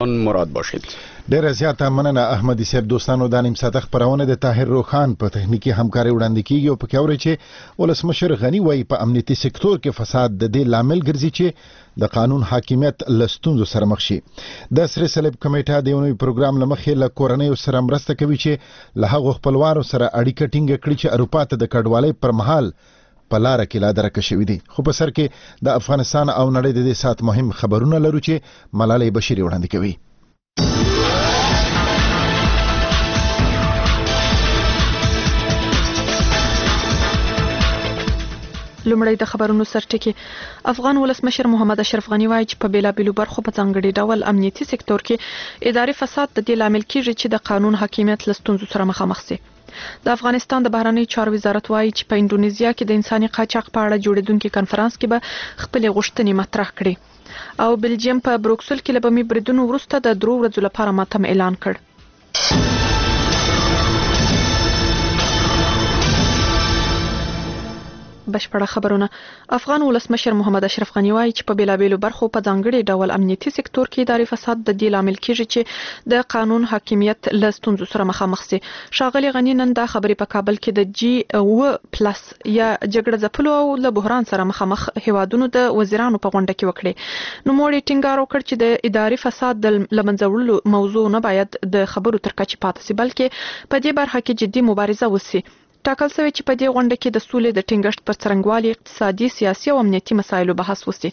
مراد باشید. ډیره زیاته مننه احمدي صاحب. دوستانو د نیم ساعت خبرونه د طاهر روخان په تخنیکی همکاري وړاندې کیږي او په کاوري چې ولسمشر غنی وایي په امنیتي سکتور کې فساد د دې لامل ګرځي چې د قانون حاکمیت لستونزو سره مخ شي. د سره سلیب کمیټه د یو نوي پروګرام لمخې له کورنۍ سره مرسته کوي چې له هغو خپلوانو سره اړیکه ټینګه کړي چې اروپا ته د کډوالۍ پر مهال په لار کې لا درکه شوې دي. خو په سر کې د افغانستان او نړۍ د دې سات مهم خبرونه لرو چې ملالۍ بشيري وړاندې کوي. لومړی د خبرونو سرټکی. افغان ولسمشر محمد اشرف غنی وایي چې په بیلابیلو برخو په ځانګړي ډول امنیتي سکتور کې اداري فساد د دې لامل کیږي چې د قانون حاکمیت لستونزو سره مخامخ شي. د افغانستان د بهرنی چارو وزارت وایي چې په انډونیزیا کې د انساني قاچاق په اړه جوړیدونکو کنفرانس کې به خپل غوښتنې مطرح کړي او بلجیم په بروکسل کې له بمي بریدونو وروسته د 3 ورځو لپاره ماتم اعلان کړ. بشپړه خبرونه. افغان ولسمشر محمد اشرف غنی وایي چې په بیلابیلو برخو په ځانګړي ډول امنیتي سکتور کې اداري فساد د دې لامل کیږي چې د قانون حاکمیت له ستونزو سره مخامخ شي. ښاغلي غنی نن دا خبرې په کابل کې د G++ یا جګړه ځپلو او له بحران سره مخامخ هیوادونو د وزیرانو په غونډه کې وکړي. نو موږ ټینګار وکړ چې د اداري فساد د لمنځه وړلو موضوع نه باید د خبرو تر کچې پاتې شي بلکې په دې برخه کې جدي مبارزه وشي. ټاکل شوی چې په دې غونډه کې د سولې د ټینګښت پر څرنګوالي اقتصادي، سیاسي او امنیتي مسایلو بحث وشي.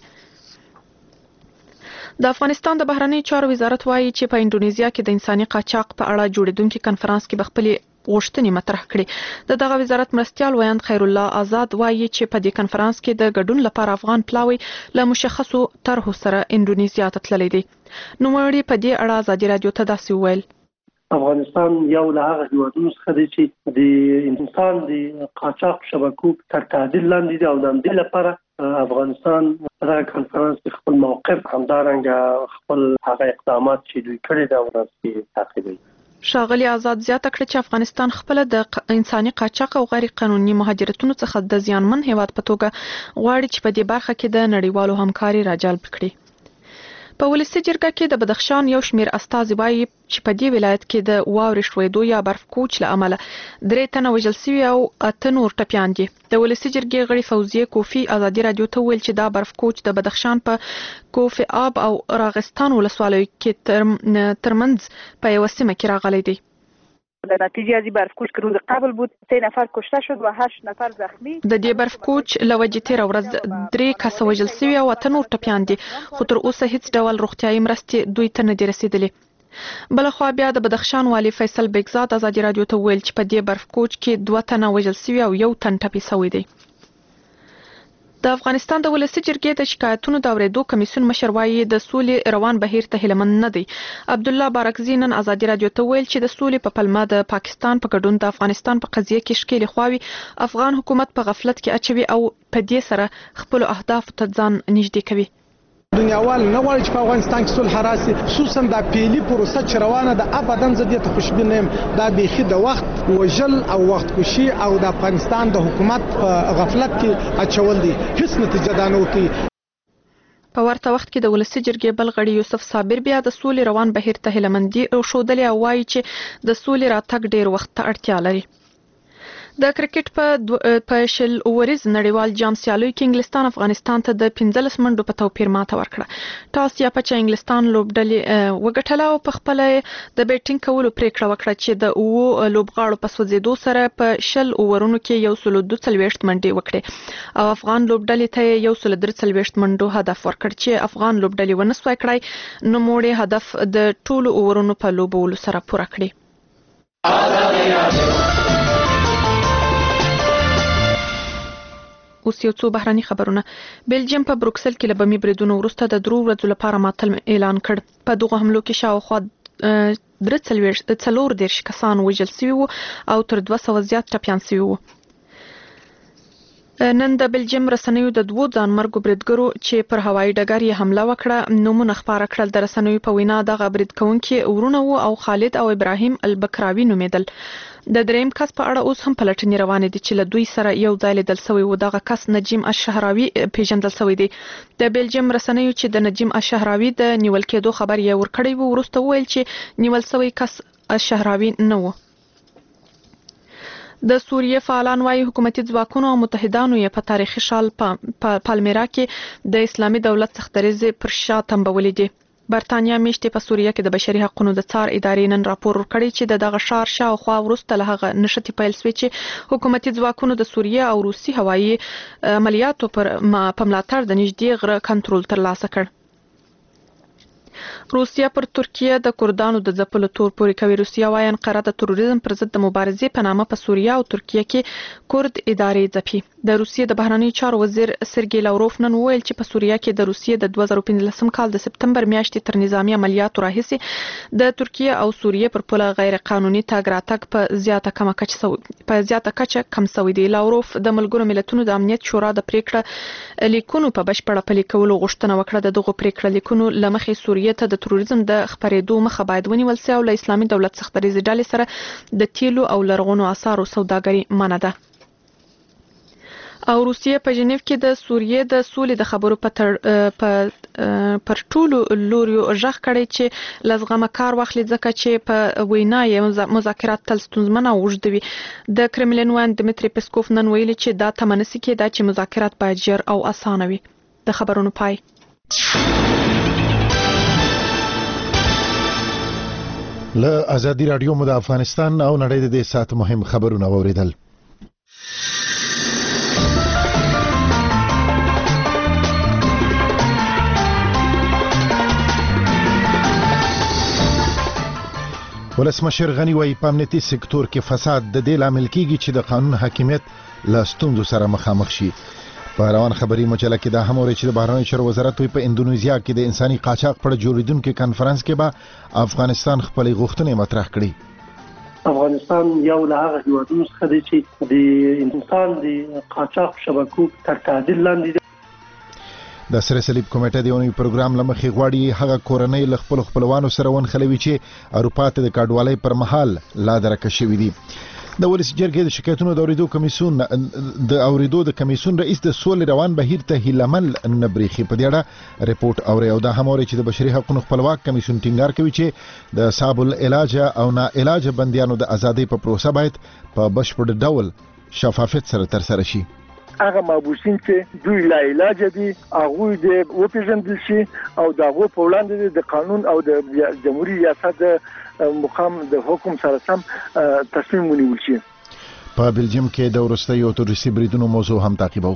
د افغانستان د بهرنی چارو وزارت وایي چې په انډونیزیا کې د انساني قاچاق په اړه جوړیدونکو کنفرانس کې خپل غوښتنې مطرح کړي. دغه وزارت مرستيال ویاند خیر الله آزاد وایي چې په دې کنفرانس کې د ګډون لپاره افغان پلاوی له مشخصو طرحو سره انډونیزیا ته تللی دي. نو مړي په دې اړه ازادي رادیو ته داسې وویل: افغانستان یو له هغه هیوادونو څخه دی چې د انسان د قاچاق شبکو تر تعدیل لاندې دی او د دې لپاره افغانستان په دغه کنفرانس کې خپل موقف همدارنګه خپل هغه اقدامات چې دوی کړي دا ورته تعقیبوي. ښاغلي آزاد زیاته کړه چې افغانستان خپل د انساني قاچاق او غیر قانوني مهاجرتونو څخه د زیانمن هیواد په توګه غواړي چې په دې برخه کې د نړیوالو همکاري راجلب کړي. په ولسي جرګه کې د بدخشان یو شمیر استازي وایي چې په دې ولایت کې د واورې شویدو یا برف کوچ له امله 3 تنه وژل شوي او 8 نور ټپیان دي. د ولسي جرګې غړي فوزیه کوفی ازادي رادیو ته ویل چې دا برف کوچ د بدخشان په کوفی آب او راغستان ولسوالیو کې ترمنځ په یو سیمه کې راغلی دی. در نتیجه از این برف کوچ که روز قبل بود 3 نفر کشته شد و 8 نفر زخمی. د دې برف کوچ لوجې تیر ورځ 3 کسه وژل شوي او 8 نور ټپیان دي خو تر اوسه هیڅ ډول روغتیايي مرستې دوی ته نه دي رسیدلې. بلخوا بیا د بدخشان والی فیصل بیگزاد ازادي رادیو ته ویل چې په دې برف کوچ کې 2 تنه وژل شوي او 1 تن ټپي شوی دی. د افغانستان د ولسي جرګې د شکایتونو د اوریدو کمیسیون مشر وایي د سولې روان بهیر ته هیلمن نه دی. عبد الله بارکزی نن ازادي رادیو ته ویل چې د سولې په پلمه د پاکستان په ګډون د افغانستان په قضیه کې شکیل خواوي افغان حکومت په غفلت کې اچوي او په دې سره خپل اهداف ته ځان نږدې کوي. دنیاوال نه غواړي چې په افغانستان کې صلح راسي، خصوصا د پیلي پروسه چې روانه ده ابدا زه دې ته خوشبین یم. دا بیخي د وخت وژل او وخت کشي او د افغانستان د حکومت غفلت کې اچول دي، هیڅ نتیجه دا نه ورکوي. په ورته وخت کې د ولسي جرګې بل غړي یوسف صابر بیا د سولې روان بهیر ته هیلمندي او ښودلې او وایي چې د سولې راتګ ډیر وخت ته اړتیا لري. د کرکټ په شل اوریز نړیوال جام سیالیو کې انګلستان افغانستان ته د 15 منډو په توپیر ماته ورکړه. ټاس یا پچ انګلستان لوبډلې وګټله او په خپل د بیټینګ کولو پریکړه وکړه چې د اوو لوبغاړو په سوځېدو سره په شل اوورونو کې 142 منډې وکړي او افغان لوبډلې ته 143 منډو هدف ورکړ چې افغان لوبډلې ونسوي کړای نو موړي هدف د ټولو اوورونو په لوبولو سره پوره کړی. اوس یو څو بهراني خبرونه. بلجیم په بروکسل کې له بمي بریدونو وروسته د 3 ورځو لپاره ماتم اعلان کړ. په دغه حملو کې شاوخوا 43 کسان وژل شوي وو او تر 200 زیات ټپیان شوي وو. نن د بلجیم رسنیو د 2 ځانمرګو بریدګرو چې پر هوایي ډګر یې حمله وکړه نومونه خپاره کړل. د رسنیو په وینا دغه برید کوونکي ورونه وو او خالد او ابراهیم البکراوي نومېدل. د دریم کس په اړه اوس هم پلټنې روانې دي چې له دوی سره یو ځای لیدل شوی و. دغه کس نجیم الشهراوي پیژندل شوی دی. د بلجیم رسنیو چې د نجیم الشهراوي د نیول کېدو خبر یې ورکړی و وروسته وویل چې نیول شوی کس الشهراوي نه و. د سوریې فعالان وايي حکومتي ځواکونو او متحدانو یې په تاریخي شال پالمیرا کې د اسلامي دولت څختریزې پر شا تنبولې دي. برتانیا میشتې په سوریه کې د بشري حقوقو د څار ادارې نن راپور ورکړی چې دغه ښار شاوخوا وروسته له هغه نښتې پیل شوې چې حکومتي ځواکونو د سوریه او روسي هوایي عملیاتو په ملاتړ د نږدې غره کنټرول ترلاسه کړ. روسیا پر ترکیه د کردانو د ځپلو تور پورې کوي. روسیا وايي انقره د تروریزم پر ضد د مبارزې په نامه په سوریه او ترکیه کې کرد ادارې ځپي. د روسیې د بهرنیو چارو وزیر سرګی لاوروف نن وویل چې په سوریه کې د روسیې د 2015 کال د سپتمبر میاشتې تر نظامی عملیاتو راهیسې د ترکیه او سوریې پر پوله غیر قانوني تګ راتګ په زیاته کچه کم شوی دی. لاوروف د ملګرو ملتونو د امنیت شورا د پریکړه لیکونو په بشپړه پلي کولو غوښتنه وکړه. دغه پریکړه لیکونو لمخې سوریې ته د تروریزم د خپرېدو مخه باید ونیول شي او له اسلامي دولت څختریزې ډلې سره د تیلو او لرغونو آثارو سوداګري منع ده. او روسیه په ژنیف کې د سوریې د سولې د خبرو پر ټولو لوریو ژغ کړي چې لزغمه کار واخلي ځکه چې په وینا یې مذاکرات تل ستونزمن او اوږد وي. د کرملین وان دمیتری پسکوف نن ویلي چې دا تمنسي کېده چې مذاکرات باید ژر او اسانه وي. د خبرونو پای. له ازادي رادیو مو د افغانستان او نړۍ د دې سات مهم خبرونه اوریدل. ولسمشر غنی وايي په امنیتي سکتور کې فساد د دې لامل کیږي چې د قانون حاکمیت له ستونزو سره مخامخ شي. په روان خبري مجله کې دا هم اوري چې د بهرنیو چارو وزارت په اندونیزیا کې د انساني قاچاق پر جوړیدونکو کانفرنس کې به افغانستان خپل غوښتنې مطرح کړي. افغانستان یو له هغه هیوادونو څخه دی چې د انسان د قاچاق شبکو تر تعدیل لاندې دی. د سره صلیب کمیټه د یونی پروګرام لمخې غواړي هغه کورنۍ له خپلوانو سره ونخلوي چې اروپا ته د کډوالۍ پر مهال لا درکه شوي دي. د ولسی جرګې د شکایتونو د اوریدو د کمیسون رئیس د سولې روان بهیر ته هیلمل نبریخي په دې اړه ریپورت اوري او دا هم اوري چې د بشري حقوقو خپلواک کمیسون ټینګار کوي چې د صاحب العلاج او نا علاج بنديانو د ازادۍ په پروسه باید په بشپړ ډول شفافیت سره ترسره شي. هغه مابوسین چې دوی لا علاج دي هغه د وپیژندل شي او دغه په وړاندې د قانون او د جمهوریت ریاست مقام د حکم سره سم تصمیم ونیول شي. په بلجیم کې د ورستیو تروریستي بریدونو موضوع هم تعقیبو.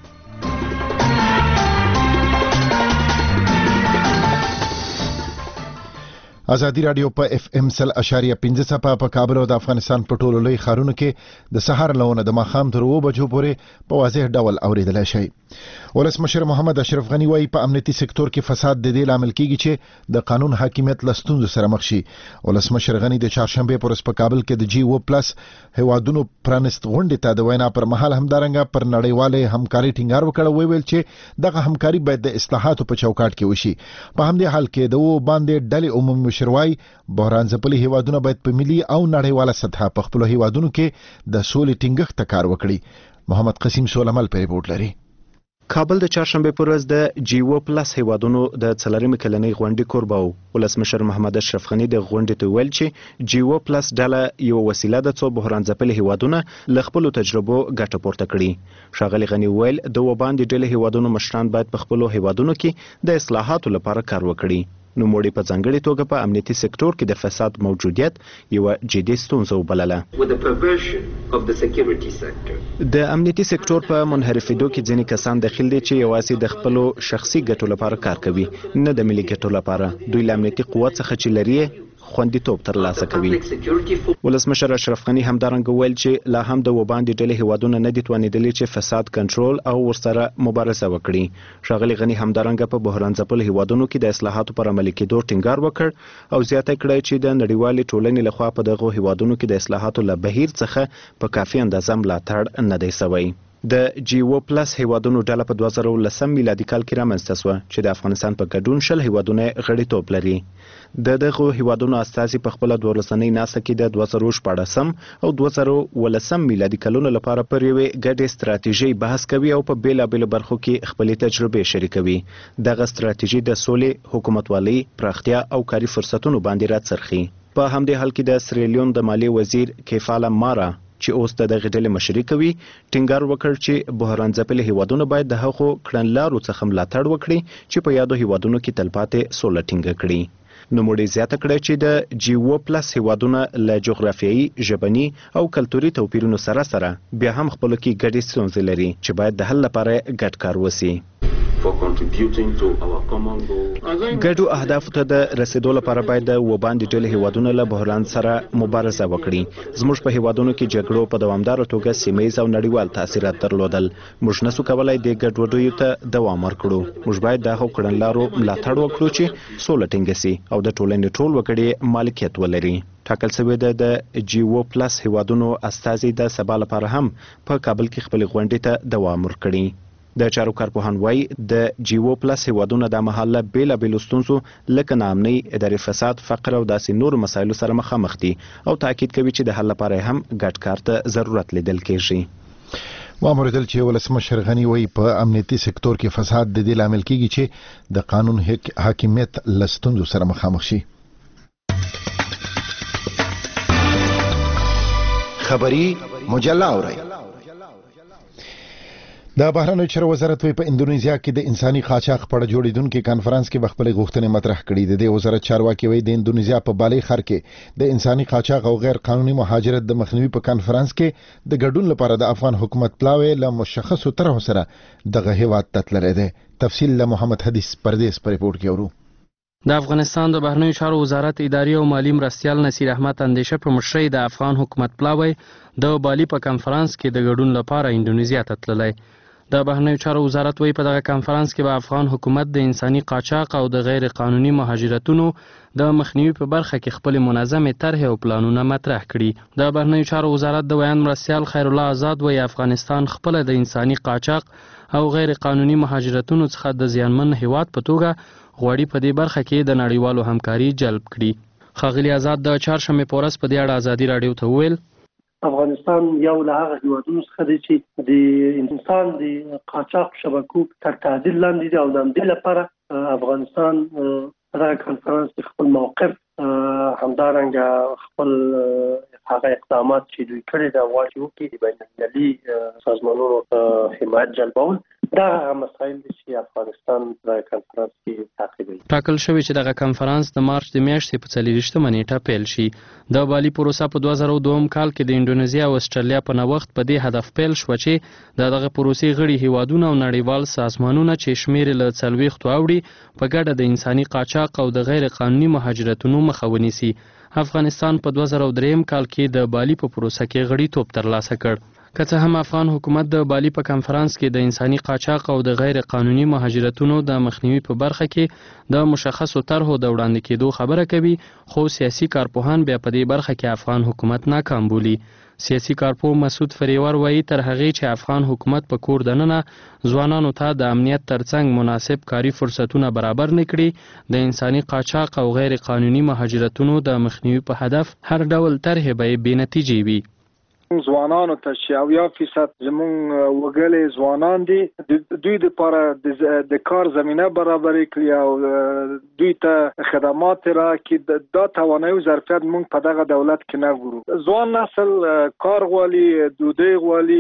ازادي رادیو په اف ام 100.5 صفه په کابل او د افغانستان په ټولو لوی ښارونو کې د سحر لونه د ماښام تر 2 بجو پورې په واضح ډول اوریدل شي. ولسمشر محمد اشرف غنی وايي په امنیتي سکتور کې فساد د دې لامل کیږي چې د قانون حاکمیت لستونزو سره مخ شي. ولسمشر غنی د چهارشنبه پر په کابل کې د G++ هیوادونو پرانست غونډې ته د وینا پر مهال همدارنګه پر نړیواله همکاري ټینګار وکړ. ویل چې دغه همکاري باید د اصلاحاتو په چوکاټ کې وشي. په همدې حال کې د باندې ډلې عمومي مشروعي بحران ځپلي هیوادونه باید په ملي او نړیواله سطح په خپل هیوادونو کې د سولې ټینګښت ته کار وکړي. محمد قسیم سولمل په ریپورت لري. کابل د چهارشنبه پر ورځ د G+ هیوادونو د څلورمې کلنۍ غونډې کوربه و. ولسمشر محمد اشرف غنی د غونډې ته ویل چې G+ ډله یو وسیله ده څو بحران ځپلي هیوادونه له خپل تجربو ګټه پورته کړي. ښاغلي غنی ویل د وباندې ډلې هیوادونو مشران باید په خپل هیوادونو کې د اصلاحاتو لپاره کار وکړي. نو موړي په ځانګړي توګه په امنیتي سکتور کې د فساد موجودیت یو جدي ستونزه وبلله. د امنیتي سکتور په منحرفېدو کې ځینې کسان داخل دي چې یوازې د خپلو شخصي ګټو لپاره کار کوي نه د ملي ګټو لپاره. دوی له امنیتي قوت څخه چې لري خوندیتوب ترلاسه کوي. ولسمشر اشرف غنی همدارنګه ویل چې لا هم د وباندې ډلې هیوادونه نه دي توانېدلي چې فساد کنټرول او ورسره مبارزه وکړي. ښاغلي غنی همدارنګه په بحران ځپلو هیوادونو کې د اصلاحاتو پر عملي کېدو ټینګار وکړ او زیاته کړه چې د نړیوالې ټولنې لخوا په دغه هیوادونو کې د اصلاحاتو له بهیر څخه په کافي اندازه ملاتړ نه دی شوی. د جیو پلس هیوادونو ډله په 2010 میلادي کال کې رامنځته شوه چې د افغانستان په ګډون 10 هیوادونه غړیتوب لري. د دغه هیوادونو استازي په خپل 12 ناسه کې د 2014 او 2019 میلادي کلونو لپاره پر یوې ګډې ستراتیژي بحث کوي او په بیلابېلو برخو کې خپلې تجربې شریکوي. دغه ستراتیژي د سولې، حکومتوالۍ، پراختیا او کاري فرصتونو باندې راڅرخي. په همدې حال کې د سریلیون د مالیې وزیر کیفالا مارا چې اوس د دغه ډلې مشري کوي ټینګار وکړ چې بحران ځپلي هیوادونه باید د هغو کړنلارو څخه ملاتړ وکړي چې په یادو هیوادونو کې تلپاتې سوله ټینګه کړي. نوموړي زیاته کړه چې د جیو پلس هیوادونه له جغرافیایي، ژبني او کلتوري توپیرونو سره بیا هم خپلو کې ګډې ستونزې لري چې باید د حل لپاره ګډ کار وسي. ګډو اهدافو ته د رسیدو لپاره باید د وباندې ډلې هیوادونه له بحران سره مبارزه وکړي. زموږ په هیوادونو کې جګړو په دوامداره توګه سیمه‌ییز او نړیوال تاثیرات درلودل. موږ نسو کولای د ګډوډیو ته دوام ورکړو. موږ باید د هغو کړنلارو ملاتړ وکړو چې سوله ټینګه سي او د ټولنې ټول وګړي مالکیت ولري. ټاکل شوی د جیو پلس هیوادونو استازي د سبا لپاره هم په کابل کې خپل غونډې ته دوام ورکړي. د چارو کارپوهان وایي د جیو پلس هیوادونه د مهاله بیلابېلو ستونزو لکه ناامنۍ، اداري فساد، فقر او داسې نورو مسایلو سره مخامخ دي او تاکید کوي چې د حل لپاره هم ګډ کار ته ضرورت لیدل کېږي. واوریدل چې ولسمشر غني وایي په امنیتي سکتور کې فساد د دې لامل کېږي چې د قانون حاکمیت له ستونزو سره مخامخ شي. خبري مجله اورئ. د بهرنیو چارو وزارت په اندونیزیا کې د انساني قاچاق په اړه جوړیدونکو کانفرنس کې خپلې غوښتنې مطرح کړې. د دې وزارت چارواکي وایي د اندونیزیا په بالي ښار کې د انساني قاچاق او غیر قانوني مهاجرت د مخنیوي په کانفرنس کې د ګډون لپاره د افغان حکومت پلاوی له مشخصو طرحو سره دغه هیواد ته تللی دی. تفصیل له محمد حدیث پردیس په ریپورت کې اورو. د افغانستان د بهرنیو چارو وزارت اداري او مالی مرستیال نصیر احمد اندیشه په مشرۍ د افغان حکومت پلاوی د بالي په کانفرنس کې د ګډون لپاره اندونیزیا ته تللی. د بهرنیو چارو وزارت وایي په دغه کانفرنس کې به افغان حکومت د انساني قاچاق او د غیر قانوني مهاجرتونو د مخنیوي په برخه کې خپل منظمې طرحې او پلانونه مطرح کړي. د بهرنیو چارو وزارت د بیان مرستیال خیر الله آزاد وایي افغانستان خپل د انساني قاچاق او غیر قانوني مهاجرتونو څخه د زیانمن هیواد په توګه غواړي په دې برخه کې د نړیوالو همکاري جلب کړي. ښاغلي آزاد د چهارشنبې په ورځ په دې اړه ازادي راډیو ته وویل افغانستان یو له هغه هیوادونو څخه دی چې د انسان د قاچاق شبکو تر تعدیل لاندې دي او د همدې لپاره افغانستان په دغه کنفرانس کې خپل موقف همدارنګه خپل هغه اقدامات چې دوی کړي دا غواړي وکړي د بین‌المللي سازمانونو حمایت جلبول. دا هغه مسایل دي چې افغانستان په کنفرانس کې تعقیبوي. ټاکل شوی چې دغه کنفرانس د مارچ د میاشتې په 24مه نیټه پیل شي. د بالي پروسه په 2002 کال کې د انډونیزیا او استرالیا په نوښت په دې هدف پیل شو چې دغه پروسې غړي هیوادونه او نړیوال سازمانونه چې شمیر له 40 اوړي په ګډه د انساني قاچاق او د غیر قانوني مهاجرتونو مخه ونیسي. افغانستان په 2003 کال کې د بالي په پروسه کې غړیتوب ترلاسه کړ. که څه هم افغان حکومت د بالي په کانفرنس کې د انساني قاچاق او د غیر قانوني مهاجرتونو د مخنیوي په برخه کې د مشخصو طرحو د وړاندې کېدو خبره کوي، خو سیاسي کارپوهان بیا په دې برخه کې افغان حکومت ناکام بولي. سیاسي کارپوه مسعود فریور وایي تر هغې چې افغان حکومت په کور دننه ځوانانو ته د امنیت ترڅنګ مناسب کاري فرصتونه برابر نه کړي، د انساني قاچاق او غیر قانوني مهاجرتونو د مخنیوي په هدف هر ډول طرحې به بې نتیجې وي. ځوانانو ته چې 80% زموږ وګړي ځوانان دي دوی لپاره د کار زمینه برابرې کړي او دوی ته خدمات راکړي. دا توانایي او ظرفیت موږ په دغه دولت کې نه ګورو. ځوان نسل کار غواړي، ډوډۍ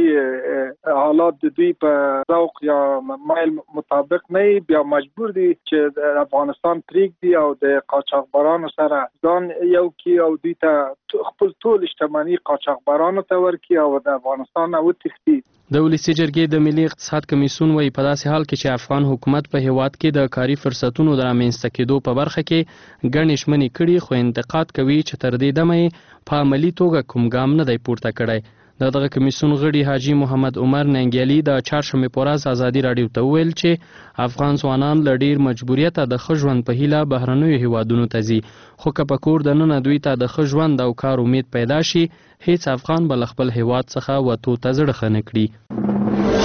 غواړي، حالات د دوی په ذوق یا مایل مطابق نه بیا مجبور دي چې د افغانستان پرېږدي او د قاچاقبرانو سره ځان یو کړي او دوی ته خپل ټول شتمني قاچاقبرانو ته ورکړي او د افغانستان وتښتي. د ولسي جرګې د ملي اقتصاد کمیسیون وایي په داسې حال کې چې افغان حکومت په هیواد کې د کاري فرصتونو د رامنځته کېدو په برخه کې ګڼې ژمنې کړي، خو انتقاد کوي چې تر دې دمه یې په عملي توګه کوم ګام نه دی پورته کړی. دغه کمیسیون غړي حاجي محمد عمر ننګیالي د چهارشنبې په ورځ ازادي راډیو ته وویل چې افغان ځوانان له ډېر مجبوریته د ښه ژوند په هیله بهرنیو هیوادونو ته ځي، خو که په کور دننه دوی ته د ښه ژوند او کار امید پیدا شي، هیڅ افغان به له خپل هیواد څخه وتو ته زړه ښه نه کړي.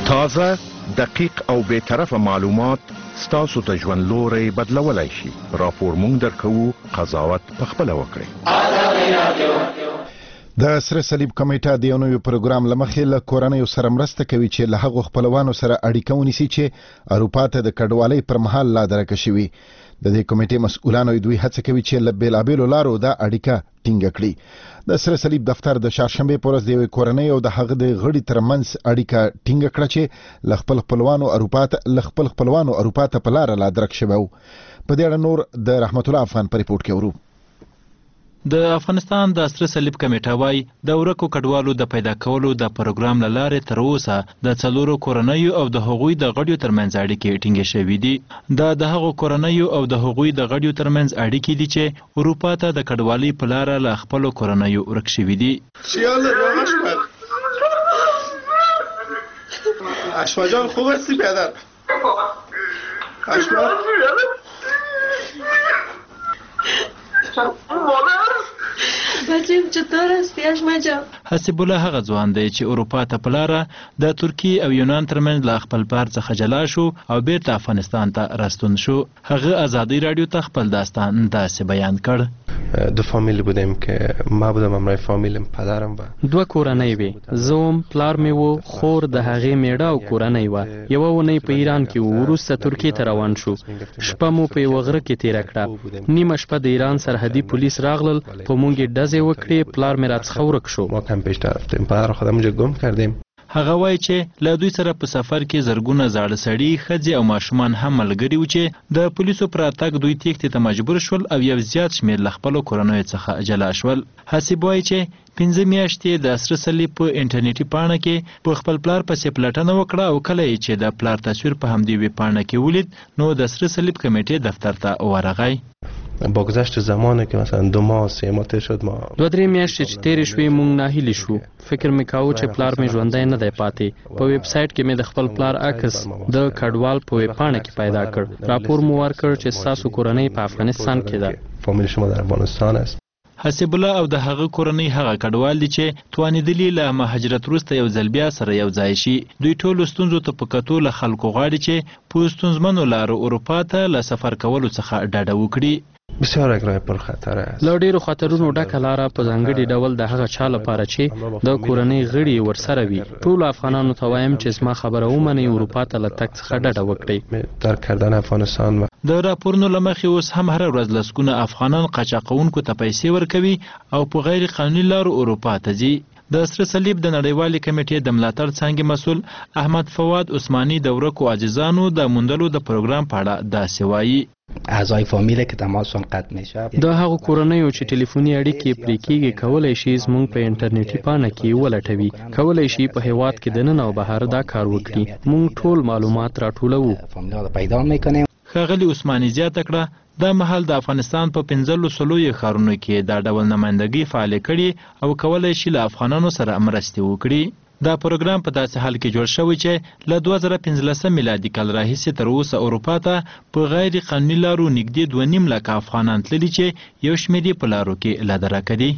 تازه، دقیق او بی‌طرفه معلومات ستاسو ته ژوند لوری بدلولای شي. راپور مونږ درکوو، قضاوت پخپله وکړئ. د سره صلیب کمیټه د یو نوي پروګرام لمخې له کورنیو سره مرسته کوي چې له هغو خپلوانو سره اړیکه ونیسي چې اروپا ته د کډوالۍ پر مهال لا درکه شوي. د دې کمیټې مسؤلانو دوی هڅه کوي چې له بیلابیلو لارو دا اړیکه ټینګه کړي. د سره صلیب دفتر د چهارشنبه په ورځ د یوې کورنۍ او د هغه د غړي ترمنځ اړیکه ټینګه کړه چې له خپل خپلوانو اروپا ته په لاره لا درک شوی و. په دې اړه نور د رحمت الله افغان په ریپورت کې ورو. د افغانستان د سره صلیب کمیټه وايي د ورکو کډوالو د پیدا کولو د پروګرام له لارې تر اوسه د 4 کورنیو او د هغوی د غړیو ترمنځ اړیکې ټینګې شوې دي. د هغو کورنیو او د هغوی د غړیو ترمنځ اړیکې دي چې اروپا ته د کډوالۍ په لاره له خپل کورنیو ورک شوي دي. اشوا جان خوب هستی پدر؟ اشوا حسب الله هغه ځوان دی چې اروپا ته په لاره د ترکیې او یونان ترمنځ له خپل پلار څخه جلا شو او بیرته افغانستان ته راستون شو. هغه آزادی رادیو ته خپل داستان داسې بیان کړ. دو فامیل بودیم که ما بودم همراه فامیلم، پدرم و دوه کورنۍ وي. زوم پلار مې وو، خور د هغې میړه او کورنۍ وه. یوه اونۍ په ایران کې وو، وروسته ترکیې ته روان شو. شپه مو په یوه غره کې تېره کړه. نیمه شپه د ایران سرحدي پولیس راغلل، په موږ یې ډزې وکړې. پلار مې راڅخه ورک شو. ما کم پیش رفتیم، پدر خودم اونجا گم کردیم. هغه وایي چې له دوی سره په سفر کې زرګونه زاړه سړي، ښځې او ماشومان هم ملګري وو چې د پولیسو پر راتګ دوی تېښتې ته مجبور شول او یو زیات شمېر له خپلو کورنیو څخه جلا شول. حسیب وایي چې 5 میاشتې د سره صلیب په انټرنیټي پاڼه کې په خپل پلار پسې پلټنه وکړه او کله یې چې د پلار تصویر په همدې ویب پاڼه کې ولید نو د سره صلیب کمیټې دفتر ته ورغی. با گذشت زمانه که مثلا 2 ماه 3 ماه تیر شد، ما 2-3 میاشتې چې تیرې شوې مونږ ناهیلي شو. فکر مې کاوه چې پلار مې ژوندی نه دی پاتې. په ویب سایټ کې مې د خپل پلار عکس د کډوال په ویب پاڼه کې پیدا کړ. راپور مو ورکړ چې ستاسو کورنۍ په افغانستان کې ده. فامیل شما در افغانستان است. حسیب الله او د هغه کورنۍ هغه کډوال دي چې توانېدلي له مهاجرت وروسته یو ځل بیا سره یو ځای شي. دوی ټولو ستونزو ته په کتو له خلکو غواړي چې په ستونزمنو لارو اروپا ته له سفر کولو څخه ډډه وکړي. بسیار اګرای پر خطر است. له ډیرو خطرونو ډکه لاره په ځانګړي ډول د هغه چا لپاره چې د کورنۍ غړي ورسره وي. ټولو افغانانو ته وایم چې زما خبره ومنئ، اروپا ته له تګ څخه ډډه وکړئ. ترک کردن افغانستان د راپورونو له مخې اوس هم هره ورځ لسګونه افغانان قاچاقونکو ته پیسې ورکوي او په غیر قانوني لارو اروپا ته ځي. د سره صلیب د نړیوالې کمیټې د ملاتړ څانګې مسؤل احمد فواد عثماني د ورکو عاجزانو د موندلو د پروګرام په اړه داسې وایي. اعضای فامیل که تماسشون قطع میشه، د هغو کورنیو چې ټلیفوني اړیکې پرې کېږي کولی شي زموږ په انټرنیټي پاڼه کې ولټوي. کولی شي په هیواد کې دننه او بهر دا کار وکړي. موږ ټول معلومات راټولوو. پیدا میکنیم. ښاغلي عثماني زیاته کړه دا مهال د افغانستان په 15 ښارونو کې دا ډول نمایندګي فعالې کړي او کولی شي له افغانانو سره مرستې وکړي. دا پروګرام په داسې حال کې جوړ شوی چې له 2015 میلادي کال راهیسې تر اوسه اروپا ته په غیر قانوني لارو نږدې 2.5 لکه افغانان تللي چې یو شمېر یې په لارو کې له درکه دي.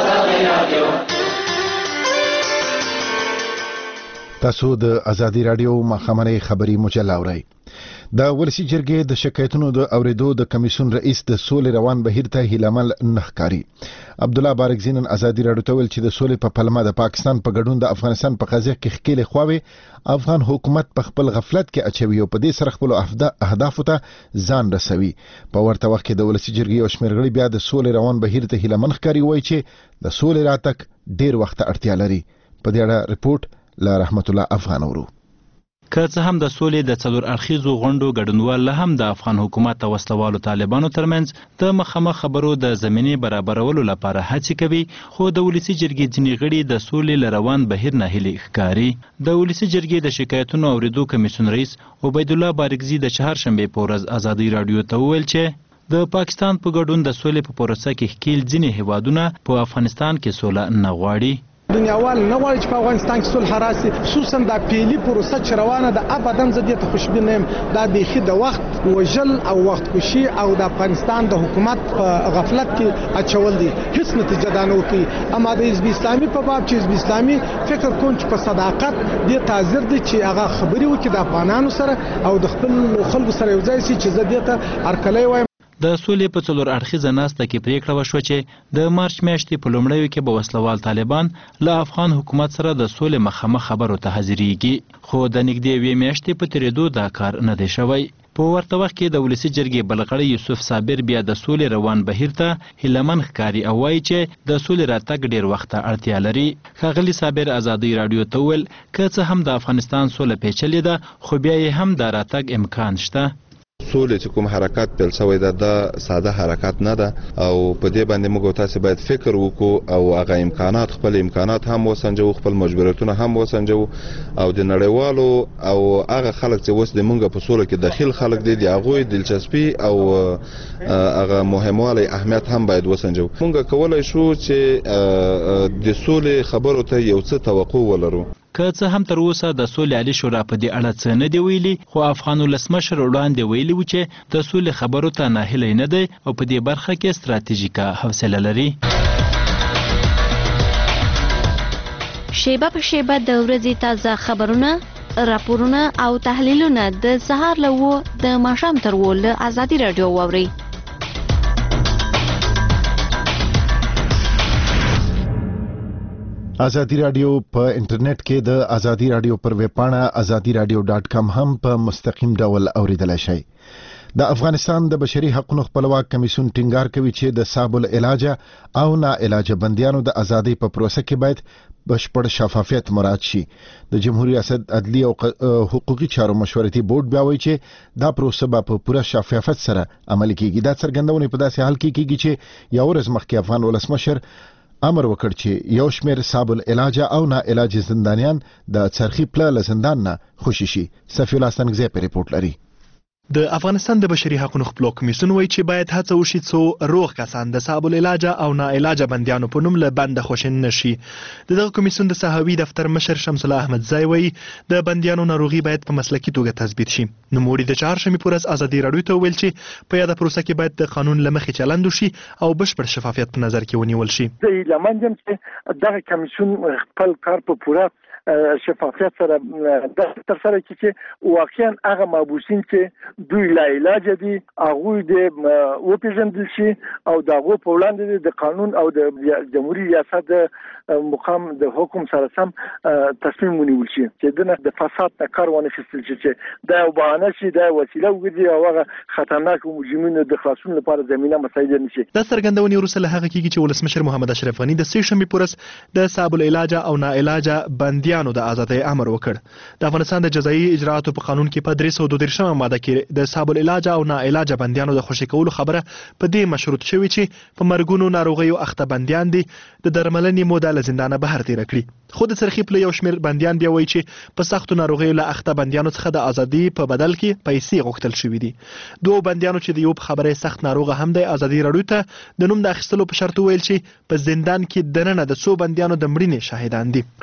تاسو د ازادي رادیو مخامنۍ خبري مجله اورئ. د ولسی جرګې د شکایتونو د اوریدو د کمیسیون رئیس د سولې روان بهیر ته هیلامل نخکاری. عبد الله بارکزی نن ازادي رادیو ته ویل چې د سولې په پلمه د پاکستان په ګډون د افغانستان په قضیه کې ښکېلې خواوې افغان حکومت په خپل غفلت کې اچوي او په دې سره خپل اهدافو ته ځان رسوي. په ورته وخت کې د ولسی جرګې او شمېر غړي بیا د سولې روان بهیر ته هیلامل نخکاری وایي چې د سولې راتګ ډیر وخت اړتیا لري. په دې اړه ریپورت له رحمت الله افغان ورو. که څه هم د سولې د 4 اړخیزو غونډو ګډونوال هم د افغان حکومت او وسلوالو طالبانو ترمنځ د مخامخ خبرو د زمینې برابرولو لپاره هڅې کوي، خو د ولسی جرګې ځینې غړي د سولې له روان بهیر نه هیلې ښکاري. د ولسی جرګې د شکایتونو اوریدو کمیسیون رئیس عبید الله بارکزی د چهارشنبه په ورځ ازادي رادیو ته وویل چې د پاکستان په ګډون د سولې په پروسه کې ښکیل ځینې هیوادونه په افغانستان کې سوله نه غواړي. دنیاوال نه غواړي چې په افغانستان کې صلح راسي، خصوصا دا پیلي پروسه چې روانه ده ابدا زه دې ته خوشبین یم. دا بیخي د وخت وژل او وخت کشي او د افغانستان د حکومت په غفلت کې اچول دي، هیڅ نتیجه دا نه ورکوي. اما د حزب اسلامي په باب چې حزب اسلامي فکر کوم چې په صداقت دې حاضر دي چې هغه خبرې وکړي د افغانانو سره او د خپل خلکو سره یو ځای شي چې زه دې ته هرکلی وایم. د سولې په څلور اړخیزه ناسته کې پریکړه وشوه چې د مارچ میاشتې په لومړیو کې به وسلوال طالبان له افغان حکومت سره د سولې مخامخ خبرو ته حاضرېږي، خو د نږدې یوې میاشتې په تېرېدو دا کار نه دی شوی. په ورته وخت کې د ولسي جرګې بلغړی یوسف صابر بیا د سولې روان بهیر ته هیلهمن ښکاري او وایي چې د سولې راتګ ډېر وخت ته اړتیا لري. ښاغلي صابر ازادۍ راډیو ته وویل که څه هم د افغانستان سوله پیچلې ده خو بیا یې هم د راتګ امکان شته. سولې چې کوم حرکت پیل شوی ده دا ساده حرکت نه ده او په دې باندې موږ تاسو باید فکر وکړو او هغه خپل امکانات هم وسنجو، خپل مجبوریتونه هم وسنجو او د نړیوالو او هغه خلک چې اوس د موږ په سولې کې داخل خلک دي د هغوی دلچسپي او هغه مهموالی اهمیت هم باید وسنجو. موږ کولای شو چې د سولې خبرو ته یو څه توقع ولرو. که څه هم تر اوسه د سولې عالي شورا په دې اړه څه نه دی ویلي، خو افغان ولسمشر وړاندې ویلي و چې د سولې خبرو ته ناهیلی نه دی او په دې برخه کې ستراتیژیکه حوصله لري. شیبه په شیبه د ورځې تازه خبرونه، راپورونه او تحلیلونه د سهار له 9 د ماښام تر 10 له ازادي راډیو واورئ. ازادي راډیو په انټرنیټ کې د ازادي راډیو پر ویب پاڼه azadiradio.com هم په مستقیم ډول اوریدلای شئ. د افغانستان د بشري حقوقو خپلواک کمیسیون ټینګار کوي چې د صاب العلاج او ناعلاج بنديانو د ازادۍ په پروسه کې باید بشپړ شفافیت مراعات شي. د جمهوریت ریاست عدلی او حقوقي چارو مشورتي بورډ بیا وایي چې دا پروسه به په پوره شفافیت سره عملي کیږي. دا څرګندونه په داسې حال کې کیږي چې یو ورځ مخکې افغان ولسمشر امر وکړ چې یو شمېر صاب العلاج او ناعلاج زندانیان د څرخي پله له زندان نه خوشي شي. صفي الله ستنګزی په ریپورت لري. د افغانستان د بشري حقوقو خپلواک کمیسیون وایي چې باید هڅه وشي څو روغ کسان د صاب العلاج او ناعلاج بندیانو په نوم له بنده خوشین نشي. دغه کمیسیون د صحوي دفتر مشر شمس الله احمدزی وایي د بندیانو ناروغي باید په مسلکي توګه تثبیت شي. نوموړي د چهارشنبې پر ورځ ازادي راډیو ته ویل چې په یاده پروسه کې باید د قانون له مخې چلند وشي او بشپړ شفافیت په نظر کې ونیول شي. د لمنځم چې دغه کمیسیون خپل کار په پوره شفافیت سره د تر سره چې واقعا هغه مابوسین چې دوی لا علاج دي هغه د او پیژندل شي او دغه په وړاندې د قانون او د جمهوریت ریاست مقام د حکم سره سم تصمیم ونیول شي چې د فساد کارونه خستل شي چې دا بهانه شي دا وسیله وګرځي او هغه خطرناک مجرمینو د خلاصون لپاره زمينه مساعده نشي. د سرګندونې وروسته له هغه کېږي چې ولسمشر محمد اشرف غنی د سې شنبې پر ورځ د صاب العلاج او ناعلاج بندیانو د آزادۍ امر وکړ. د افغانستان د جزایي اجراءاتو په قانون کې په 332 ماده کې د صاب العلاج او ناعلاج بندیانو د خوشي کولو خبره په دې مشروط شوی چې په مرګونو ناروغیو اخته بندیان دي د درملنې موده له زندانه بهر تیر کړي. خو د څرخي پله یو شمېر بندیان بیا وایي چې په سختو ناروغیو له اخته بندیانو څخه د ازادۍ په بدل کې پیسې غوښتل شوې دي. دوه بندیانو چې د یو په خبره سخت ناروغه هم د ازادۍ راډیو ته د نوم د اخیستلو په شرط ویل چې په زندان کې دننه د څو بندیانو د مړینې شاهدان دي.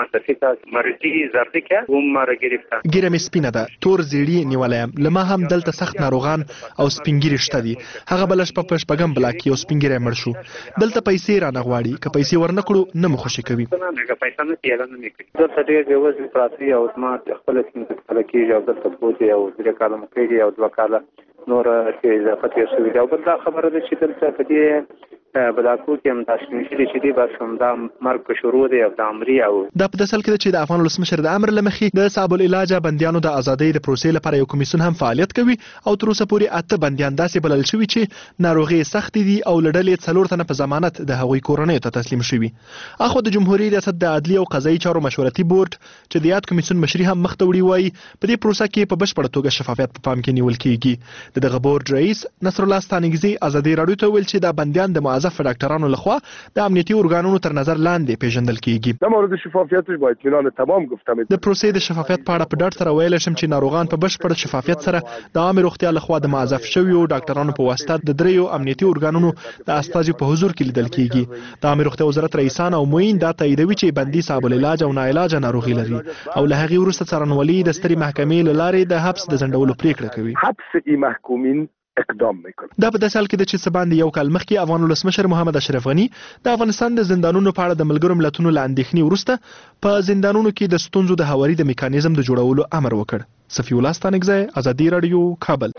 ګیره مې سپینه ده، تور زیړی نیولم، لما هم دلته سخت ناروغان او سپینګری شته دي. هغه بل شپه په شپږم بلاک کې یو سپینګری مړ شو. دلته پیسې را نغواړي، که پیسې ورنکړو نه مو خوشي کوي. دلته ډېر بېوزلي پراته او ما خپل خپل کېږي او دلته بوتي او درې کاله مکېږي او 2 کاله نور چې اضافه تیر شوي دي او بل دا خبره ده چې دلته په دې بلاکو کې هم تاسو نشي چې دی بس هم دا مرګ په شروع دی او د امري او دا په داسل کې چې د افغان ولسمشر د امر لمخې د صاب العلاج بندیانو د ازادۍ د پروسې لپاره یو کمیسیون هم فعالیت کوي او تر اوسه پورې 8 بندیان داسې بلل شوي چې ناروغي سخت دي او لړلې 4 تنه په ضمانت د هغوی کورنۍ ته تسلیم شوي. اخو د جمهوریت ریاست د عدلی او قضایي چارو مشورتي بورډ چې د یاد کمیسیون مشري هم مخ ته وړي وایي په دې پروسه کې په بشپړه توګه شفافیت په پام کې نیول کیږي. دغه بورډ رئیس نصر الله ستانګزی ازادي راډیو ته ویل چې دا بندیان د موظف ډاکټرانو لخوا د امنیتي ارګانونو تر نظر لاندې پیژندل کیږي. در مورد شفافیتش با اطمینان تمام گفتم. د پروسې د شفافیت په اړه په ډاډ سره ویل شم چې ناروغان په بشپړ شفافیت سره د عامه روغتیا لخوا د موظف شویو ډاکټرانو په واسطه د دریو امنیتي ارګانونو د استازو په حضور کې لیدل کیږي. د عامه روغتیا وزارت رئیسان او معین دا تاییدوي چې بندي صاحب العلاج او ناعلاج ناروغي لري او له هغې وروسته څارنوالي د سترې محکمې له لارې د حبس د ځنډولو پریکړه کوي. حبس ای محکومین اقدام میکنه. دا په داسې حال کې د چې سباندې یو کال مخکې افغان ولسمشر محمد اشرف غنی د افغانستان د زندانونو په اړه د ملګرو ملتونو له اندېښنې وروسته په زندانونو کې د ستونزو د هواري د میکانیزم د جوړولو امر وکړ. صفی الله ستانکزی، ازادي رادیو، کابل.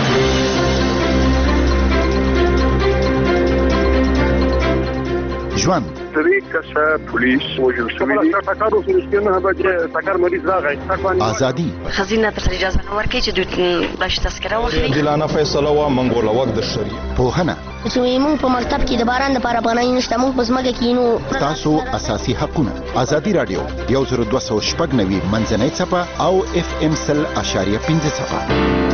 ژوند سری کسه پولیس وژل شوی دي. ټکر وسو نه به ټکر مریض راغی. ازادي خزینه تر اجازه نه ورکړي چې دوی باش تذکره واخلي. دلانه فیصله وا منګول وخت د شری پوهنه چې موږ په مکتب کې د باران لپاره پناه نشته، موږ په ځمکه کې نو تاسو اساسي حقونه. ازادي رادیو 10290 منځنۍ صفه او FM 100.5 صفه.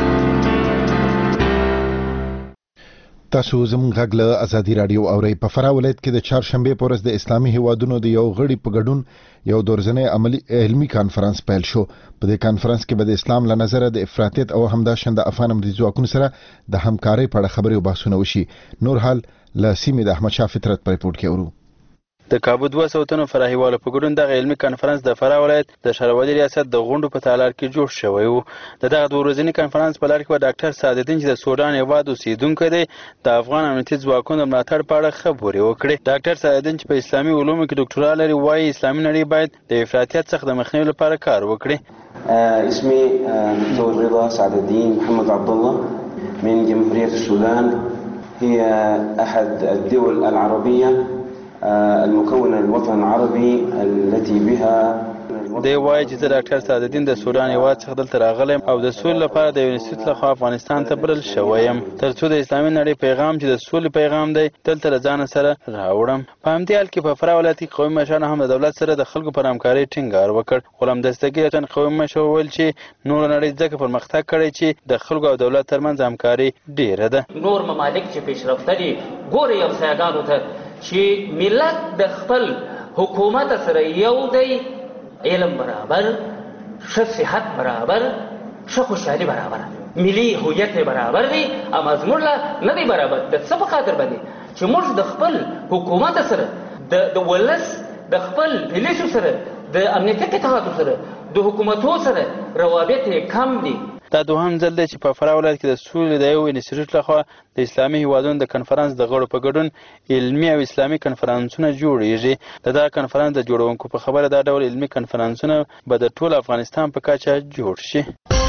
تاسو زموږ غږ له ازادي رادیو اورئ. په فراه ولایت کې د چهارشنبې په ورځ د اسلامي هیوادونو د یو غړي په ګډون یو دورځنی علمي کانفرنس پیل شو. په دې کانفرنس کې به د اسلام له نظره د افراطیت او همداشان د افغان امنیتي ځواکونو سره د همکارۍ په اړه خبرې او بحثونه وشي. نور حال له سیمې د احمد شاه فطرت په ریپورت کې اورو. د کابو 200 تنو فراهیوالو په ګډون دغه علمي کانفرنس د فراه ولایت د شاروالي ریاست د غونډو په تالار کې جوړ شوی و. دغه د ورځنی کانفرنس په لار کې ډاکټر سعد الدین چې د سودان هیواد اوسیدونکی دی د افغان امنیتي ځواکونو ملاتړ په اړه خبرې وکړې. ډاکټر سعد الدین چې په اسلامي علومو کې ډاکټورا لري وایي اسلامي نړۍ باید د افراطیت څخه د مخنیوي لپاره کار وکړي. اسمي دكتور رضا سعد الدين محمد عبد الله من جمهورية السودان، هي أحد الدول العربية المكونة الوطن العربي التي بها دی وایي چې زه ډاکټر سعد الدین د سودان هیواد څخه دلته راغلی او د سولې لپاره د یونیسیټ لخوا افغانستان ته بلل شوی یم تر څو د اسلامي نړۍ پیغام چې د سولې پیغام دی دلته له ځانه سره راوړم. په همدې حال کې په فراه ولایت کې قومي مشرانو هم د دولت سره د خلکو پر همکارۍ ټینګار وکړ. غلام دستګیر چند قومي مشر وویل چې نور نړۍ ځکه پرمختګ کړی چې د خلکو او دولت ترمنځ همکاري ډیره ده. نور ممالک چې پیشرفته دي ګوري یو سیاګانو ته چې ملت د خپل حکومت سره یو دی، علم برابر، ښه صحت برابر، ښه خوشحالي برابر، ملي هویت برابر دی، اما زموږ لا نه دی برابر. د څه په خاطر باندې چې موږ د خپل حکومت سره د ولس د خپل پولیسو سره د امنیتي قطعاتو سره د حکومتو سره روابط کم دي. دا دوهم ځل دی چې په فراه ولایت کې د سولې د یو انسټیټیوټ لخوا د اسلامي هیوادونو د کنفرانس د غړو په ګډون علمي او اسلامي کنفرانسونه جوړیږي. د دغه کنفرانس د جوړونکو په خبره دا ډول علمي کنفرانسونه به د ټول افغانستان په کچه جوړ شي.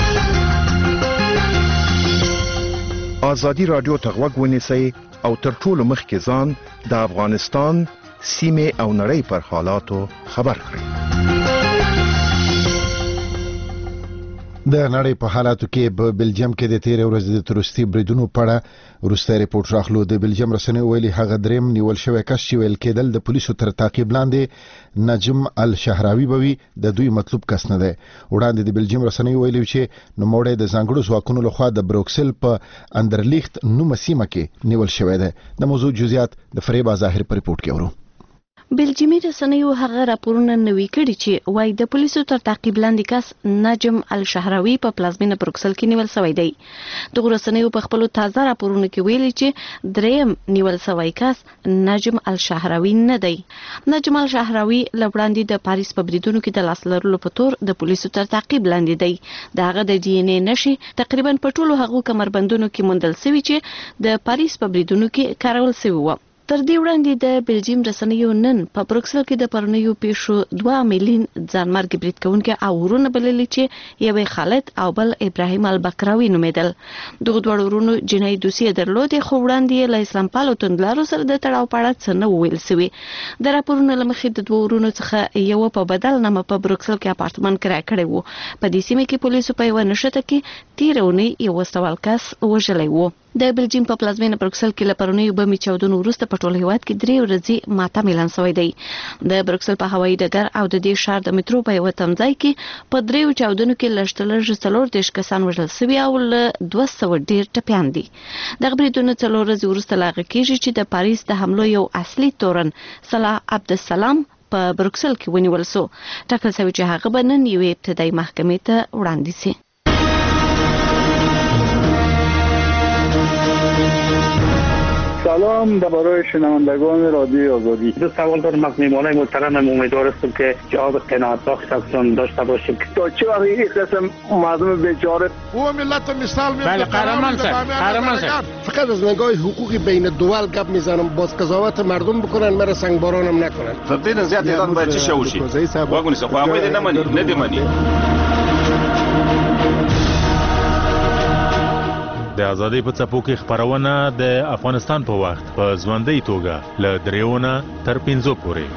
ازادي رادیو ته غوږ ونیسئ او تر ټولو مخکې ځان د افغانستان سیمې او نړۍ پر حالاتو خبر کړئ. د نړۍ په حالاتو کې په بلجیم کې د تیر ورځ د تروریستي بریدونو په اړه وروستی رپورټ راغلو. د بلجیم رسنیو ویلي هغه دریم نیول شوی کس چې ویل کېدل د پولیسو تر تعقیب لاندې نجم الشهراوي به وي د دوی مطلوب کس نه دی. وړاندې د بلجیم رسنیو ویلي چې نوموړی د ځانګړو ځواکونو لخوا د بروکسل په اندرلیخت نومه سیمه کې نیول شوی دی. د موضوع جزئیات د فریبا ظاهر په رپورټ کې اورو. بلجیمي رسنیو هغه راپورونه نوي کړي چې وایي د پولیسو تر تعقیب لاندې کس نجم الشهراوي په پلازمینه بروکسل کې نیول شوی دی. دغه رسنیو په خپل تازه راپورونه کې ویلي چې دریم نیول شوی کس نجم الشهراوي نه دی. نجم الشهراوي لوړاندې د پاریس په بریدونو کې د لاس لرلو په تور د پولیسو تر تعقیب لاندې دی. دغه د ډي ان اے نشي تقریبا په ټولو هغو کمربندونو کې موندل شوی چې د پاریس په بریدونو کې کارول شوی و. تر دې وړاندې د بلجیم رسنیو نن په بروکسل کې د پرونیو پیښو 2 ملین ځانمرګ برید کوونکي او ورونه بللي چې یو خالد او بل ابراهیم البکراوي نومیدل. دغه دوه ورونو جنایي دوسیه درلودې خو وړاندې له اسلام پالو توندلارو سره د تړاو په اړه څه نه ویل شوی. د راپورونو له مخې د دوه ورونو څخه یو په بدل نامه په بروکسل کې اپارتمان کرایه کړی وو. په دې سیمه کې پولیسو په یو نښته کې تیر اونۍ یو وسوال کس وژلی وو. د بلجیم په پلازمینه بروکسل کې لپرونی بمي چاودنو وروسته په ټول هیواد کې 3 ورځې ماتم اعلان شوی دی. د بروکسل په هوایي ډګر او د دې شهر د میټرو په یو تمځای کې په 3 چاودنو کې لږ 30 کسان وژل شوي او له 200 ډیر ټپيان دي. د بریټانیا څلور ورځې وروسته لاغه کیږي چې د پاریس د حملو یو اصلي تورن صلاح عبدالسلام په بروکسل کې ونیول شو. ټاکل شوی چې هغه به نن یوې ابتدایي محکمې ته وړاندې شي. سلام برای شنوندگان رادیو آزادی. دو سوال دارم از میهمانای محترمم. امیدوار هستم که جواب قناعت بخشتون داشته باشیم. تا چه وقت این قسم مردم بیچاره او ملت مثال میاد. بله قهرمان سر. فقط از نگاه حقوقی بین الدول گپ میزنم. باز قضاوت مردم بکنن مرا سنگبارانم نکنن. فقط زیاد تعداد باید چی شوشی؟ واگونی سه خواهی ندیمانی. د ازادۍ په څپو کې خبرونه د افغانستان په وخت په ژوندۍ توګه له 3 تر 5 پورې.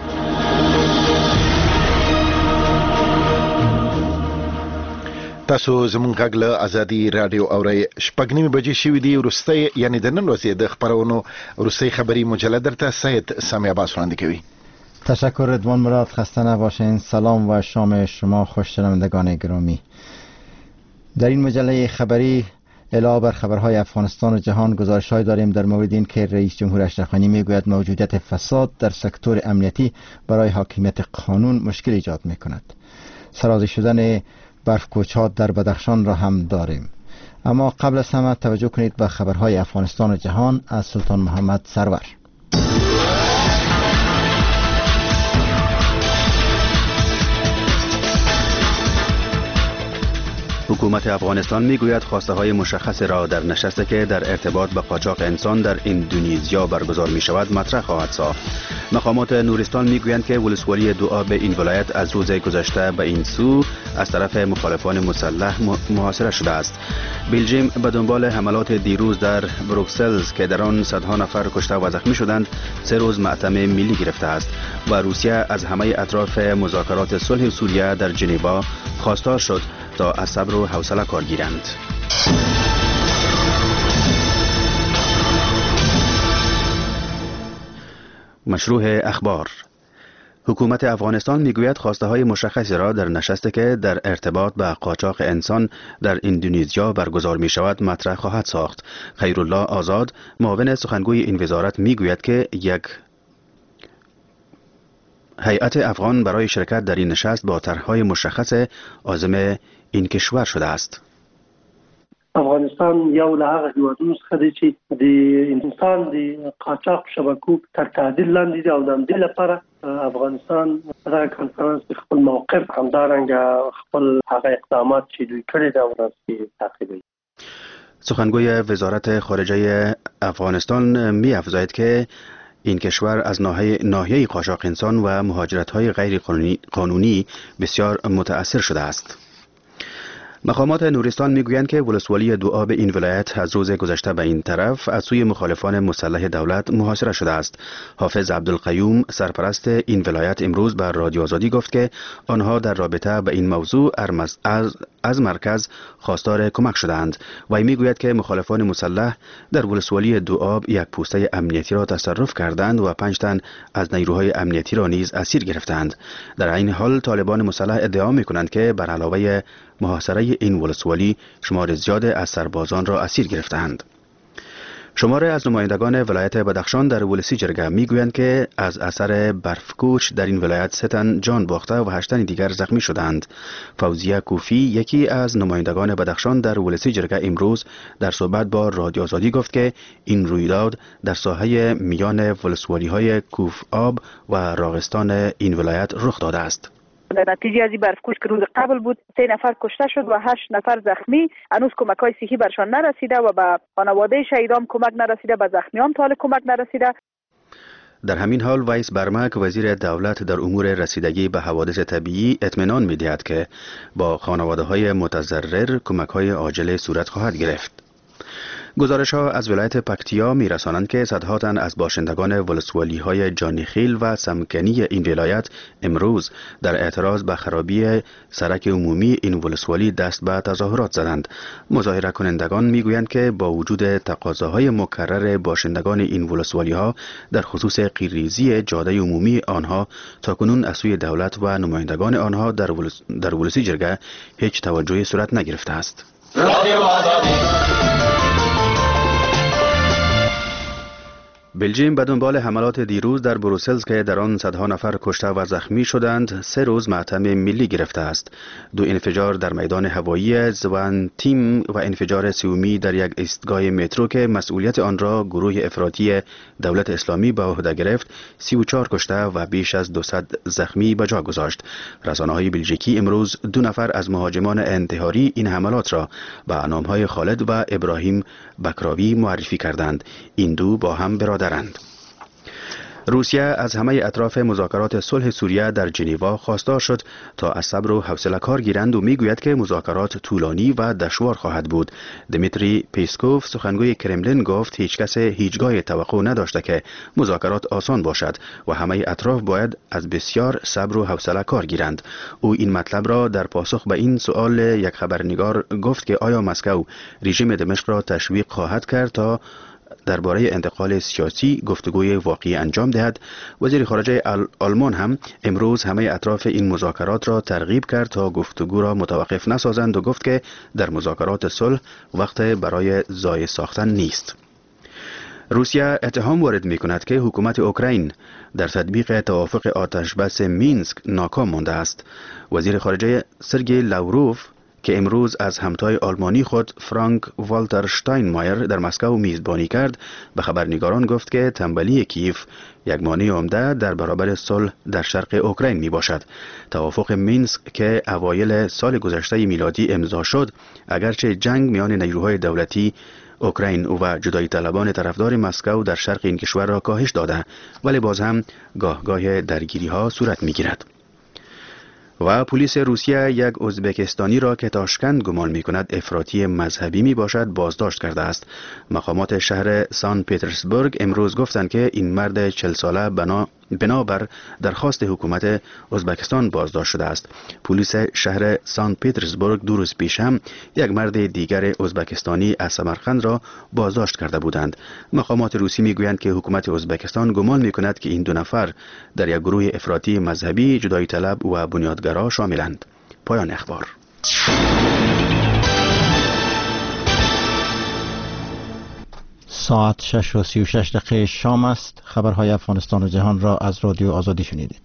تاسو زموږ غږ له ازادي رادیو اورئ. 6:30 بجې شوې دي. وروستۍ یعنی د نن ورځې د خبرونو وروستۍ خبری مجله درته سید سامی عباس وړاندې کوي. تشکر رضوان مراد. خسته نباشین. سلام و شام شما خوش شنوندگان گرامی. در این مجله خبری علاوه بر خبرهای افغانستان و جهان گزارش‌هایی داریم در مورد این که رئیس جمهور اشرف غنی میگوید موجودیت فساد در سکتور امنیتی برای حاکمیت قانون مشکل ایجاد میکند. سرازی شدن برف‌کوچ‌ها در بدخشان را هم داریم. اما قبل از همه توجه کنید به خبرهای افغانستان و جهان از سلطان محمد سرور. حکومت افغانستان میگوید خواسته های مشخص را در نشستی که در ارتباط با قاچاق انسان در اندونزیا برگزار می شود مطرح خواهد ساخت. مقامات نورستان میگویند که ولسوالی دوآب این ولایت از روز گذشته به این سو از طرف مخالفان مسلح محاصره شده است. بلژیم به دنبال حملات دیروز در بروکسل که در آن صدها نفر کشته و زخمی شدند 3 روز ماتم ملی گرفته است و روسیه از همه اطراف مذاکرات صلح سوریه در ژنو خواستار شد تا از صبر و حوصله کار گیرند. مشروع اخبار. حکومت افغانستان میگوید خواسته های مشخصی را در نشستی که در ارتباط با قاچاق انسان در اندونزیا برگزار می شود مطرح خواهد ساخت. خیرالله آزاد معاون سخنگوی این وزارت میگوید که یک هیئت افغان برای شرکت در این نشست با طرح‌های مشخص عازم این کشور شده است. افغانستان یو له هغه هیوادونو څخه دی چې د انسان د قاچاق شبکو تر تعدیل لاندې دی او د همدې لپاره افغانستان دغه کنفرانس خپل موقف همدارنګه خپل هغه اقدامات چې دوی کړي دا ورسې تعقیبوي. سخنگوی وزارت خارجه افغانستان می افزاید که این کشور از ناحیه قاچاق انسان و مهاجرت‌های غیر قانونی بسیار متأثر شده است. مقامات نورستان میگویند که ولسوالی دوآب این ولایت از روز گذشته به این طرف از سوی مخالفان مسلح دولت محاصره شده است. حافظ عبدالقیوم سرپرست این ولایت امروز بر رادیو آزادی گفت که آنها در رابطه به این موضوع از مرکز خواستار کمک شدند و میگوید که مخالفان مسلح در ولسوالی دوآب یک پوسته امنیتی را تصرف کردند و 5 تن از نیروهای امنیتی را نیز اسیر گرفتند. در این حال طالبان مسلح ادعا میکنند که بر علاوه محاصره این ولسوالی شمار زیاد از سربازان را اسیر گرفتند. شماره از نمایندگان ولایت بدخشان در ولسی جرگه میگویند که از اثر برفکوچ در این ولایت 3 تن جان باخته و 8 تن دیگر زخمی شدند. فوزیه کوفی یکی از نمایندگان بدخشان در ولسی جرگه امروز در صحبت با رادیو آزادی گفت که این رویداد در ساحه میان ولسوالی‌های کوف آب و راغستان این ولایت رخ داده است. در نتیجه از این برفکوچ که روز قبل بود 3 نفر کشته شد و 8 نفر زخمی. هنوز کمک‌های صحی برشان نرسیده و به خانواده شهیدان کمک نرسیده، به زخمیان تا حال کمک نرسیده. در همین حال ویس برمک وزیر دولت در امور رسیدگی به حوادث طبیعی اطمینان می‌دهد که با خانواده‌های متضرر کمک‌های عاجل صورت خواهد گرفت. گزارش ها از ولایت پکتیا می رسانند که صدها تن از باشندگان ولسوالی های جانیخیل و سمکنی این ولایت امروز در اعتراض به خرابی سرک عمومی این ولسوالی دست به تظاهرات زدند. مظاهره کنندگان می گویند که با وجود تقاضاهای مکرر باشندگان این ولسوالی ها در خصوص قیریزی جاده عمومی آنها تاکنون از سوی دولت و نمایندگان آنها در ولسی جرگه هیچ توجهی صورت نگرفته است. بلژیم به دنبال حملات دیروز در بروسل که در آن صدها نفر کشته و زخمی شدند 3 روز ماتم ملی گرفته است. 2 انفجار در میدان هوایی زوانتیم و انفجار سومی در یک ایستگاه مترو که مسئولیت آن را گروه افراطی دولت اسلامی به عهده گرفت 34 کشته و بیش از 200 زخمی به جا گذاشت. رسانه‌های بلژیکی امروز 2 نفر از مهاجمان انتحاری این حملات را به نام‌های خالد و ابراهیم بکراوی معرفی کردند. این دو با هم برادرند. روسیه از همه اطراف مذاکرات صلح سوریه در ژنو خواستار شد تا از صبر و حوصله کار گیرند و میگوید که مذاکرات طولانی و دشوار خواهد بود. دمیتری پیسکوف سخنگوی کرملین گفت هیچ کس هیچگاه توقع نداشته که مذاکرات آسان باشد و همه اطراف باید از بسیار صبر و حوصله کار گیرند. او این مطلب را در پاسخ به این سؤال یک خبرنگار گفت که آیا مسکو رژیم دمشق را تشویق خواهد کرد تا درباره انتقال سیاسی گفتگوی واقعی انجام دهد. وزیر خارجه آلمان هم امروز همه اطراف این مذاکرات را ترغیب کرد تا گفتگو را متوقف نسازند و گفت که در مذاکرات صلح وقت برای ضایع ساختن نیست. روسیه اتهام وارد می کند که حکومت اوکراین در تطبیق توافق آتش بس مینسک ناکام مانده است. وزیر خارجه سرگئی لاوروف که امروز از همتای آلمانی خود فرانک والتر شتاینمایر در مسکو میزبانی کرد به خبرنگاران گفت که تنبلی کیف یک مانع عمده در برابر صلح در شرق اوکراین می باشد. توافق مینسک که اوایل سال گذشته میلادی امضا شد اگرچه جنگ میان نیروهای دولتی اوکراین و جدایی طلبان طرفدار مسکو در شرق این کشور را کاهش داده ولی باز هم گاه درگیری ها صورت می گیرد. و پلیس روسیه یک ازبکستانی را که تاشکند گمان می کند افراطی مذهبی می باشد بازداشت کرده است. مقامات شهر سان پترزبورگ امروز گفتند که این مرد 40 ساله بنابر درخواست حکومت ازبکستان بازداشت شده است. پلیس شهر سان پترزبورگ 2 روز پیش هم یک مرد دیگر ازبکستانی از سمرقند را بازداشت کرده بودند. مقامات روسی می گویند که حکومت ازبکستان گمان می کند که این 2 نفر در یک گروه افراطی مذهبی جدایی طلب و بنیادگرا شاملند. پایان اخبار. ساعت 6:36 شام است. خبرهای افغانستان و جهان را از رادیو آزادی شنیدید.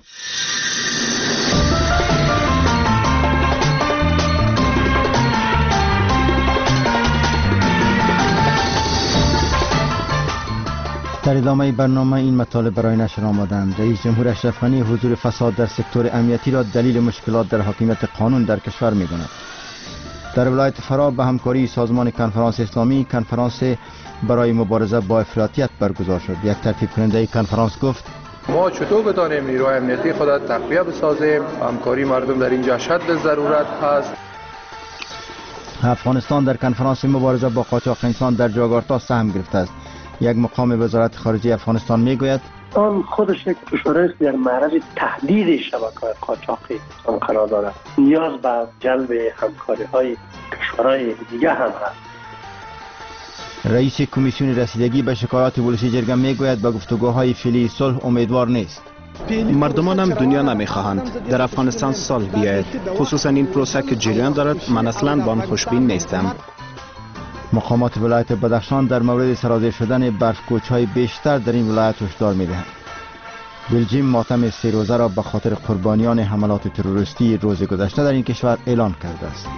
در ادامه برنامه این مطالب برای نشر آمدند. رئیس جمهور اشرف غنی حضور فساد در سکتور امنیتی را دلیل مشکلات در حاکمیت قانون در کشور می‌داند. در ولایت فرا به همکاری سازمان کنفرانس اسلامی کنفرانس برای مبارزه با افراطیت برگزار شد. یک ترتیب کننده کنفرانس گفت ما چطور بتانیم نیروهای امنیتی خود را تقویت بسازیم. همکاری مردم در اینجا شد ضرورت هست. افغانستان در کنفرانس مبارزه با قاچاق انسان در جاکارتا سهم گرفته است. یک مقام وزارت خارجه افغانستان میگوید آن خودش یک کشور است در معرض تهدید شبکه‌های قاچاقی انسان قرار دارد. نیاز به جلب همکاری‌های کشورهای دیگه هم هست. رئیس کمیسیون رسیدگی به شکایات ولسی جرگه میگوید به گفتگوهای فعلی صلح امیدوار نیست. مردمان هم دنیا نمیخواهند در افغانستان صلح بیاید، خصوصا این پروسه که جریان دارد. من اصلا با آن خوشبین نیستم. مقامات ولایت بدخشان در مورد سرازیر شدن برفکوچ‌های بیشتر در این ولایت هشدار می‌دهند. بلژیم ماتم 3 روزه را به خاطر قربانیان حملات تروریستی روز گذشته در این کشور اعلان کرده است.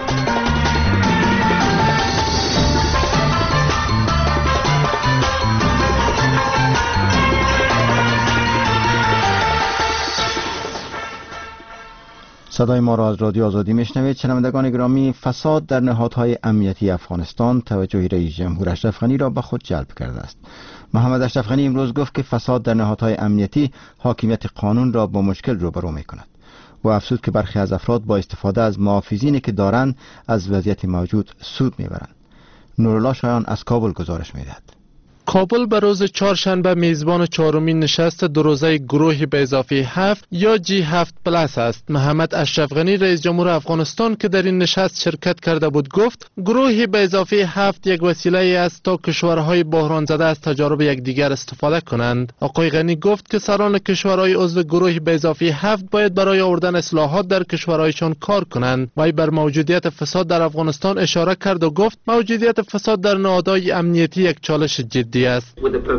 صدای ما را از رادیو آزادی میشنوید. شنوندگان گرامی، فساد در نهادهای امنیتی افغانستان توجه رئیس جمهور اشرف غنی را به خود جلب کرده است. محمد اشرف غنی امروز گفت که فساد در نهادهای امنیتی حاکمیت قانون را با مشکل روبرو می‌کند و افزود که برخی از افراد با استفاده از محافظینی که دارند از وضعیت موجود سود می‌برند. نورالله شایان از کابل گزارش می‌دهد. کابل به روز چهارشنبه میزبان چهارمین نشست دو روزه گروه به اضافه 7 یا G7 پلاس است. محمد اشرف غنی رئیس جمهور افغانستان که در این نشست شرکت کرده بود گفت گروه به اضافه 7 یک وسیله است تا کشورهای بحران زده از تجارب یکدیگر استفاده کنند. آقای غنی گفت که سران کشورهای عضو گروه به اضافه 7 باید برای آوردن اصلاحات در کشورهایشان کار کنند. وی بر موجودیت فساد در افغانستان اشاره کرد و گفت موجودیت فساد در نهادهای امنیتی یک چالش جدی است.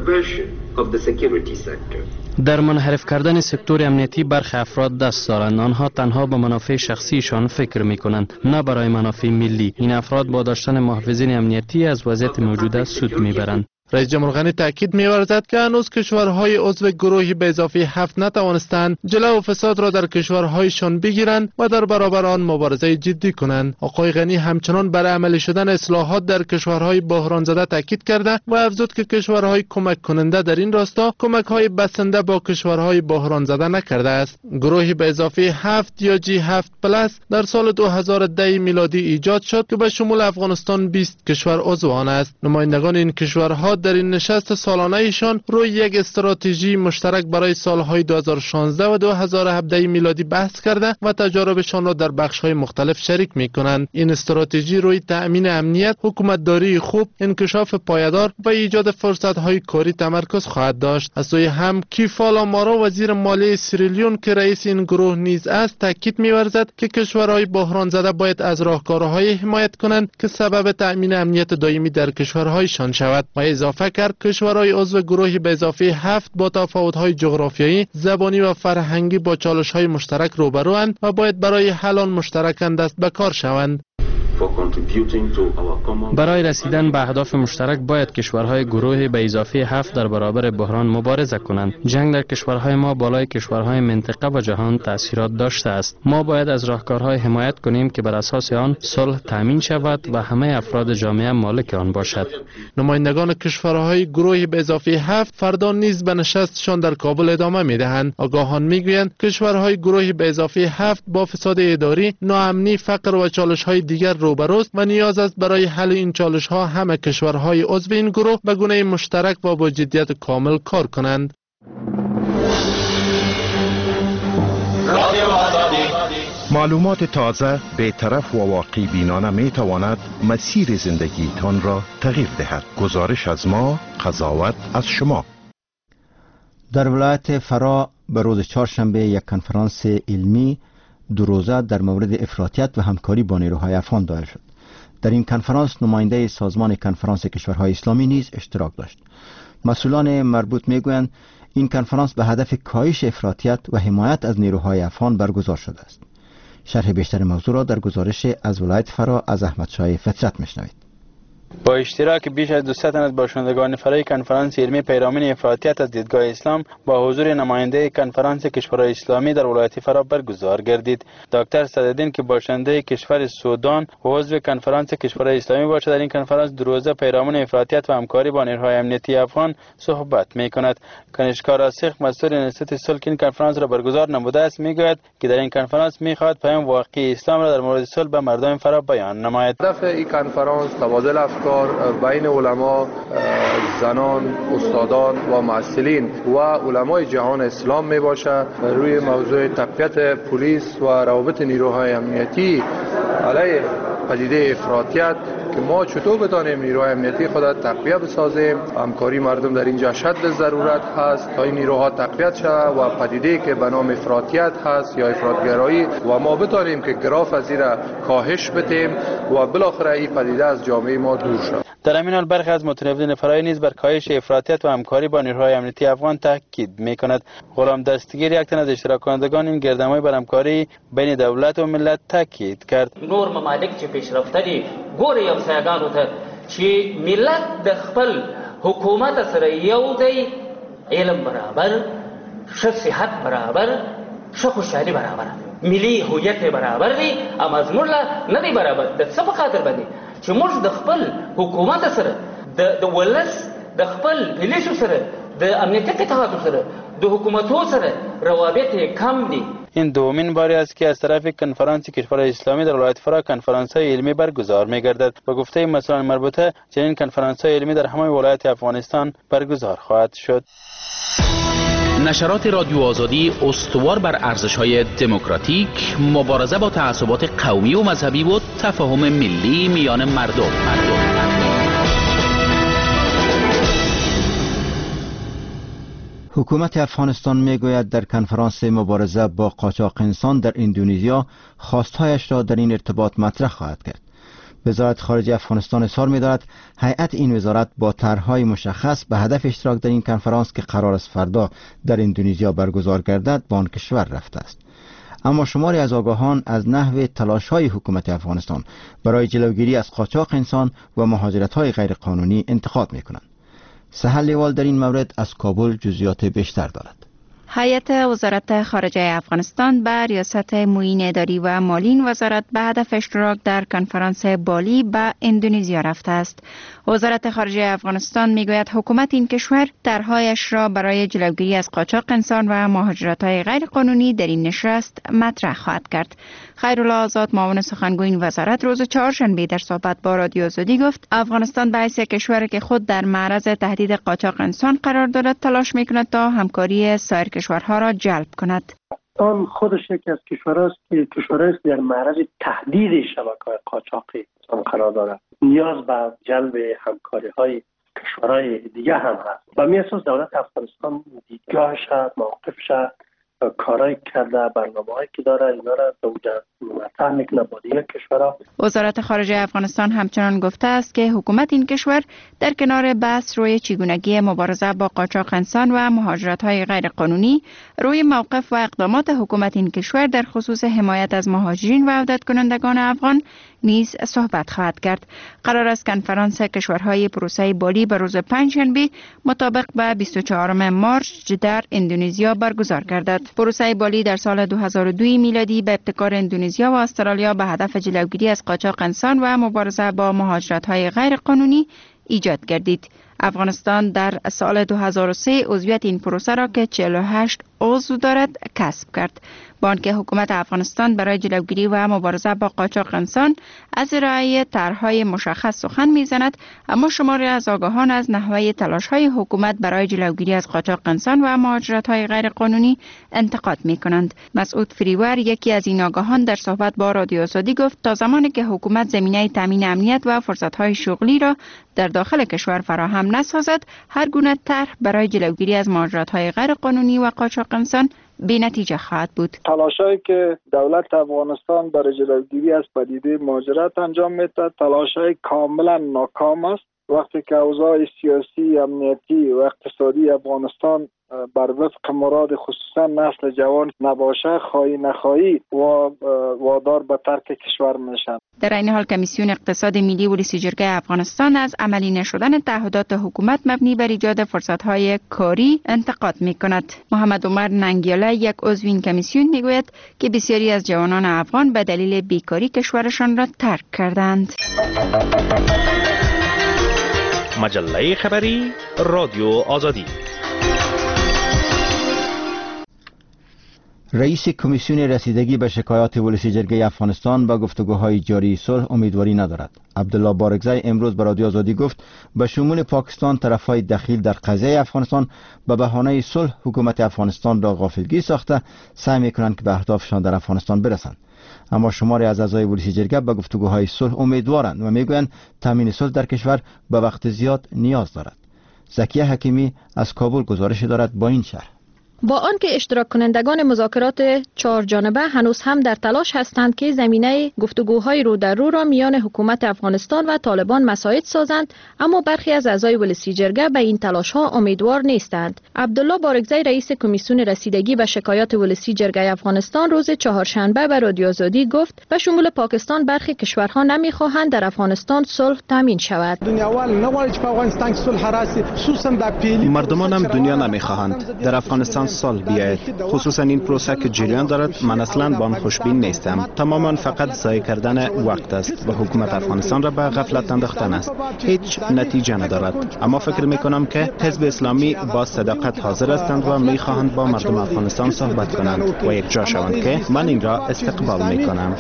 در منحرف کردن سکتور امنیتی برخی افراد دست دارند. آنها تنها به منافع شخصیشان فکر می کنند، نه برای منافع ملی. این افراد با داشتن محافظین امنیتی از وضعیت موجوده سود می برند. رئیس جمهور غنی تاکید می‌ورزد که هنوز کشورهای عضو گروه به اضافه 7 نتوانستند جلو فساد را در کشورهایشان بگیرند و در برابر آن مبارزه جدی کنند. آقای غنی همچنان بر عملی شدن اصلاحات در کشورهای بحران زده تاکید کرده و افزود که کشورهای کمک کننده در این راستا کمک‌های بسنده با کشورهای بحران زده نکرده است. گروه به اضافه 7 یا G7 پلاس در سال 2010 میلادی ایجاد شد که به شمول افغانستان 20 کشور عضو آن است. نمایندگان این کشورها در این نشست سالانه ایشان روی یک استراتژی مشترک برای سالهای 2016 و 2017 میلادی بحث کرده و تجاربشان را در بخش‌های مختلف شریک می‌کنند. این استراتژی روی تأمین امنیت، حکومتداری خوب، انکشاف پایدار و ایجاد فرصت‌های کاری تمرکز خواهد داشت. از سوی هم کیفالا مارا وزیر مالی سیریلیون که رئیس این گروه نیز است تاکید می‌ورزد که کشورهای بحران زده باید از راهکارهای حمایت کنند که سبب تأمین امنیت دائمی در کشورهایشان شود و اضافه کرد کشورهای عضو گروه به اضافه 7 با تفاوت‌های جغرافیایی، زبانی و فرهنگی با چالش‌های مشترک روبروند و باید برای حل آن مشترکاً دست به کار شوند. برای رسیدن به اهداف مشترک باید کشورهای گروه به اضافه 7 در برابر بحران مبارزه کنند. جنگ در کشورهای ما بالای کشورهای منطقه و جهان تأثیرات داشته است. ما باید از راهکارهای حمایت کنیم که بر اساس آن صلح تامین شود و همه افراد جامعه مالک آن باشد. نمایندگان کشورهای گروه به اضافه 7 فردا نیز به نشستشان در کابل ادامه می‌دهند. آگاهان می‌گویند کشورهای گروه به اضافه 7 با فساد اداری، ناامنی، فقر و چالش‌های دیگر روبروست و نیاز است برای حل این چالش‌ها همه کشورهای عضو این گروه به گونه مشترک و با جدیت کامل کار کنند. معلومات تازه، بی‌طرف و واقع بینانه می تواند مسیر زندگیتان را تغییر دهد. گزارش از ما، قضاوت از شما. در ولایت فرا به روز چهارشنبه یک کنفرانس علمی دو روزه در مورد افراطیت و همکاری با نیروهای افغان دایر شد. در این کنفرانس نماینده سازمان کنفرانس کشورهای اسلامی نیز اشتراک داشت. مسئولان مربوط میگویند این کنفرانس به هدف کاهش افراطیت و حمایت از نیروهای افغان برگزار شده است. شرح بیشتر موضوع را در گزارش از ولایت فرا از احمد شاه فطرت میشنوید. با اشتراک بیش از 200 تن از باشندگان فرای کنفرانس علمی پیرامون افراطیت از دیدگاه اسلام با حضور نماینده کنفرانس کشورهای اسلامی در ولایت فرا برگزار گردید. دکتر صدرالدین که باشنده کشور سودان و عضو کنفرانس کشورهای اسلامی باشد در این کنفرانس دو روزه پیرامون افراطیت و همکاری با نیروهای امنیتی افغان صحبت می‌کند. کنشگر راسخ مسئول انستیتوت صلح این کنفرانس را برگزار نموده است میگوید که در این کنفرانس می‌خواهد پیام واقعی اسلام را در مورد صلح به مردم فرا بیان نماید. هدف این کنفرانس تبادل بین علما، زنان، استادان و معسلین و علمای جهان اسلام می باشد. روی موضوع تقویت پلیس و روابط نیروهای امنیتی علیه پدیده افراطیت که ما چطور بتانیم نیروهای امنیتی خود تقویت بسازیم. همکاری مردم در اینجا شد ضرورت هست تا این نیروها تقویت شود و پدیده که به نام افراطیت هست یا افراطگرایی و ما بتانیم که گراف از این کاهش بدیم و بالاخره این پدیده از جامعه ما دور شود. در همین حال برخی از متنفرین فرای نیز بر کاهش افراطیت و همکاری با نیروهای امنیتی افغان تاکید می‌کند. غلام دستگیر یک تن از اشتراک کنندگان این گردهمایی بر همکاری بین دولت و ملت تاکید کرد. نور ممالک چې پیشرفته دي ګوري افسایګانو ته چې ملت د خپل حکومت سره یو دی، علم برابر، ښه صحت برابر، ښه خوشحالي برابر، ملي هویت برابر دی، اما زموږ نه دی برابر. د څه په خاطر باندې چې موږ د خپل حکومت سره د ولس د خپل پولیسو سره د امنیتي قطعاتو سره د حکومتو سره روابط کم دي. این دومین باری است که از طرف کنفرانس کشورهای اسلامی در ولایت فرا کنفرانس‌های علمی برگزار می‌گردد. به گفته مسئولان مربوطه چنین کنفرانس‌های علمی در همه ولایات افغانستان برگزار خواهد شد. نشرات رادیو آزادی استوار بر ارزش‌های دموکراتیک، مبارزه با تعصبات قومی و مذهبی و تفاهم ملی میان مردم. حکومت افغانستان میگوید در کنفرانس مبارزه با قاچاق انسان در اندونزیا خواستهایش را در این ارتباط مطرح خواهد کرد. وزارت خارجه افغانستان اظهار می‌دارد هیئت این وزارت با طرح‌های مشخص به هدف اشتراک در این کنفرانس که قرار است فردا در اندونزیا برگزار گردد به آن کشور رفته است. اما شماری از آگاهان از نحو تلاش‌های حکومت افغانستان برای جلوگیری از قاچاق انسان و مهاجرت‌های غیرقانونی انتقاد می‌کنند. سهل لیوال در این مورد از کابل جزئیات بیشتر دارد. هیئت وزارت خارجه افغانستان به ریاست معین اداری و مالی این وزارت به هدف اشتراک در کنفرانس بالی به اندونزیا رفته است. وزارت خارجه افغانستان میگوید حکومت این کشور طرحهایش را برای جلوگیری از قاچاق انسان و مهاجرت‌های غیرقانونی در این نشست مطرح خواهد کرد. خیرالله آزاد معاون سخنگوی این وزارت روز چهارشنبه در صحبت با رادیو آزادی گفت افغانستان به حیث کشوری که خود در معرض تهدید قاچاق انسان قرار دارد تلاش میکند تا همکاری سایر کشورها را جلب کند. آن خودش یکی از کشورهاست که کشوری در معرض تهدید شبکه‌های قاچاق انسان قرار دارد. نیاز به جلب همکاری‌های کشورهای دیگه هم هست. به این اساس دولت افغانستان دیدگاهش، موقفش، کارایی کرده، برنامه‌هایی که داره اینا را به وجود مطرح میکنه با دیگر کشورها. وزارت خارجه افغانستان همچنان گفته است که حکومت این کشور در کنار بحث روی چگونگی مبارزه با قاچاق انسان و مهاجرت‌های غیرقانونی، روی موقف و اقدامات حکومت این کشور در خصوص حمایت از مهاجرین و عودت کنندگان افغان نیز صحبت خواهد کرد. قرار است کنفرانس کشورهای پروسه بالی به روز پنجشنبه مطابق به 24 مارس در اندونزیا برگزار گردد. پروسه بالی در سال 2002 میلادی به ابتکار اندونزیا و استرالیا به هدف جلوگیری از قاچاق انسان و مبارزه با مهاجرت‌های غیرقانونی ایجاد گردید. افغانستان در سال 2003 عضویت این پروسه را که 48 عضو دارد کسب کرد. با آنکه حکومت افغانستان برای جلوگیری و مبارزه با قاچاق انسان از ارائه طرح‌های مشخص سخن می‌زند، اما شماری از آگاهان از نحوه تلاش‌های حکومت برای جلوگیری از قاچاق انسان و مهاجرت‌های غیرقانونی انتقاد می‌کنند. مسعود فریور، یکی از این آگاهان، در صحبت با رادیو آزادی گفت تا زمانی که حکومت زمینه تامین امنیت و فرصت‌های شغلی را در داخل کشور فراهم نسازد، هر گونه طرح برای جلوگیری از مهاجرت‌های غیرقانونی و قاچاق انسان بی نتیجه خواهد بود. تلاشایی که دولت افغانستان برای جلوگیری از پدیده مهاجرت انجام می‌دهد تلاشای کاملا ناکام است. وقتی که اوضاع سیاسی، امنیتی و اقتصادی افغانستان بر وفق مراد خصوصا نسل جوان نباشه، خواهی نخواهی و وادار به ترک کشور میشن. در این حال کمیسیون اقتصاد ملی و رئیس جرگه افغانستان از عملی نشدن تعهدات حکومت مبنی بر ایجاد فرصت‌های کاری انتقاد می‌کند. محمد عمر ننگیاله، یک عضو این کمیسیون، میگوید که بسیاری از جوانان افغان به دلیل بیکاری کشورشان را ترک کردند. مجله خبری رادیو آزادی. رئیس کمیسیون رسیدگی به شکایات ولسی جرگه افغانستان به گفتگوهای جاری صلح امیدواری ندارد. عبدالله بارگزای امروز به رادیو آزادی گفت به شمول پاکستان طرفهای دخیل در قضیه افغانستان به بهانه صلح حکومت افغانستان را غافلگیر ساخته سعی می‌کنند که به اهدافشان در افغانستان برسند. اما شماری از اعضای ولسی جرگه به گفتگوهای صلح امیدوارند و میگویند تامین صلح در کشور به وقت زیاد نیاز دارد. زکیه حکیمی از کابل گزارش دارد با این شرح. با آنکه اشتراک کنندگان مذاکرات چهار جانبه هنوز هم در تلاش هستند که زمینه گفتگوهای رو در رو را میان حکومت افغانستان و طالبان مساعد سازند، اما برخی از اعضای ولسی جرگه به این تلاش ها امیدوار نیستند. عبدالله بارگزای، رئیس کمیسیون رسیدگی به شکایات ولسی جرگه افغانستان، روز چهارشنبه به رادیو آزادی گفت به شمول پاکستان برخی کشورها نمیخواهند در افغانستان صلح تامین شود. مردمان هم دنیا نمیخواهند در افغانستان سال بیاید. خصوصا این پروسه که جریان دارد من اصلا با آن خوشبین نیستم. تماما فقط ضایع کردن وقت است و حکومت افغانستان را به غفلت انداختن است. هیچ نتیجه ندارد. اما فکر می کنم که حزب اسلامی با صداقت حاضر هستند و می خواهند با مردم افغانستان صحبت کنند و یک جا شوند که من این را استقبال می کنم.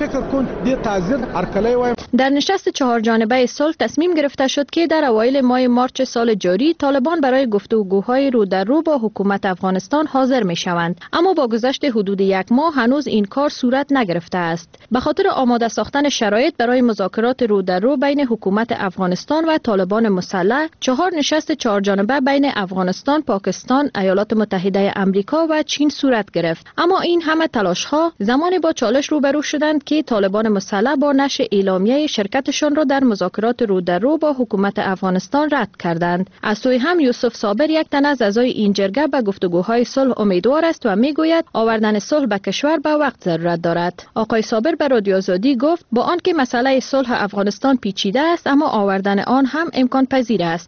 در نشست 4 جانبه صلح تصمیم گرفته شد که در اوایل ماه مارچ سال جاری طالبان برای گفتگوهای رو در رو با حکومت افغانستان حاضر می شوند. اما با گذشت حدود 1 ماه هنوز این کار صورت نگرفته است. به خاطر آماده ساختن شرایط برای مذاکرات رو در رو بین حکومت افغانستان و طالبان مسلح 4 نشست 4 جانبه بین افغانستان، پاکستان، ایالات متحده آمریکا و چین صورت گرفت. اما این همه تلاش ها زمانی با چالش روبرو شدند که طالبان مسلح با نشر اعلامیه شرکتشان را در مذاکرات رو در رو با حکومت افغانستان رد کردند. از سوی هم یوسف صابر یک تن از اعضای این جرگه به گفتگوهای صلح امیدوار است و میگوید آوردن صلح به کشور به وقت ضرورت دارد. آقای صابر به رادیو آزادی گفت با آنکه مسئله صلح افغانستان پیچیده است اما آوردن آن هم امکان پذیر است.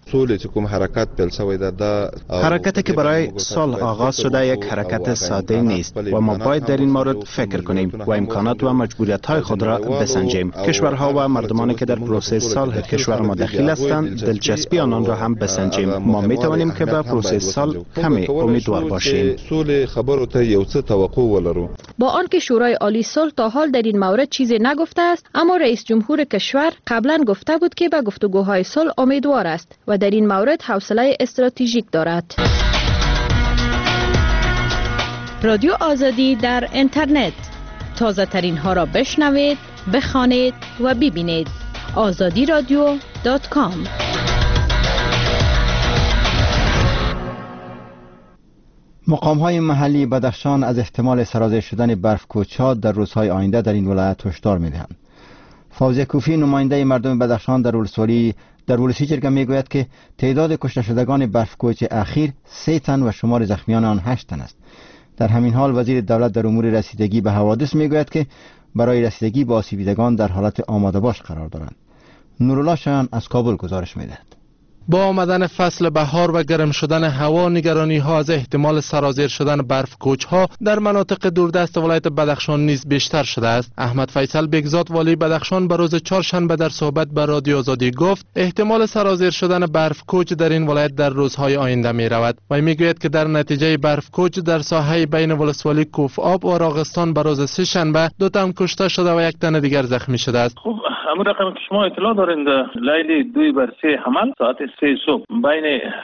حرکتی که برای صلح آغاز شده یک حرکت ساده نیست و ما باید در این مورد فکر کنیم و امکانات و مجبوریت‌های خود را بسنجیم. کشورها و مردمانی که در پروسه صلح کشور ما دخیل هستند دلچسپی آنان را هم بسنجیم. ما می توانیم که به پروسه صلح کمی امیدوار باشیم. با آنکه شورای عالی صلح تا حال در این مورد چیزی نگفته است اما رئیس جمهور کشور قبلا گفته بود که به گفتگوهای صلح امیدوار است و در این مورد حوصله استراتژیک دارد. رادیو آزادی در اینترنت تازه ترین ها را بشنوید، بخوانید و ببینید. azadiradyo.com. مقام‌های محلی بدخشان از احتمال سرازیر شدن برف‌کوچ‌ها در روزهای آینده در این ولایت هشدار می‌دهند. فوزیه کوفی نماینده مردم بدخشان در ولسی جرگه میگوید که تعداد کشته شدگان برف‌کوچ اخیر 3 تن و شمار زخمیان آن 8 تن است. در همین حال وزیر دولت در امور رسیدگی به حوادث میگوید که برای رسیدگی به آسیب دیدگان در حالت آماده باش قرار دارند. نورالله شایان از کابل گزارش میدهد. با آمدن فصل بهار و گرم شدن هوا نگرانی ها از احتمال سرازیر شدن برف کوچ ها در مناطق دوردست ولایت بدخشان نیز بیشتر شده است. احمد فیصل بگزاد والی بدخشان به روز چهارشنبه در صحبت با رادیو آزادی گفت احتمال سرازیر شدن برف کوچ در این ولایت در روزهای آینده می رود و میگوید که در نتیجه برف کوچ در ساحه بین ولسوالی کوفآب و راغستان به روز سه شنبه 2 تن کشته شده و 1 تن دیگر زخمی شده است. اما رقم که شما اطلاع دارین لیل 2/3 حمل ساعت 3 صبح بین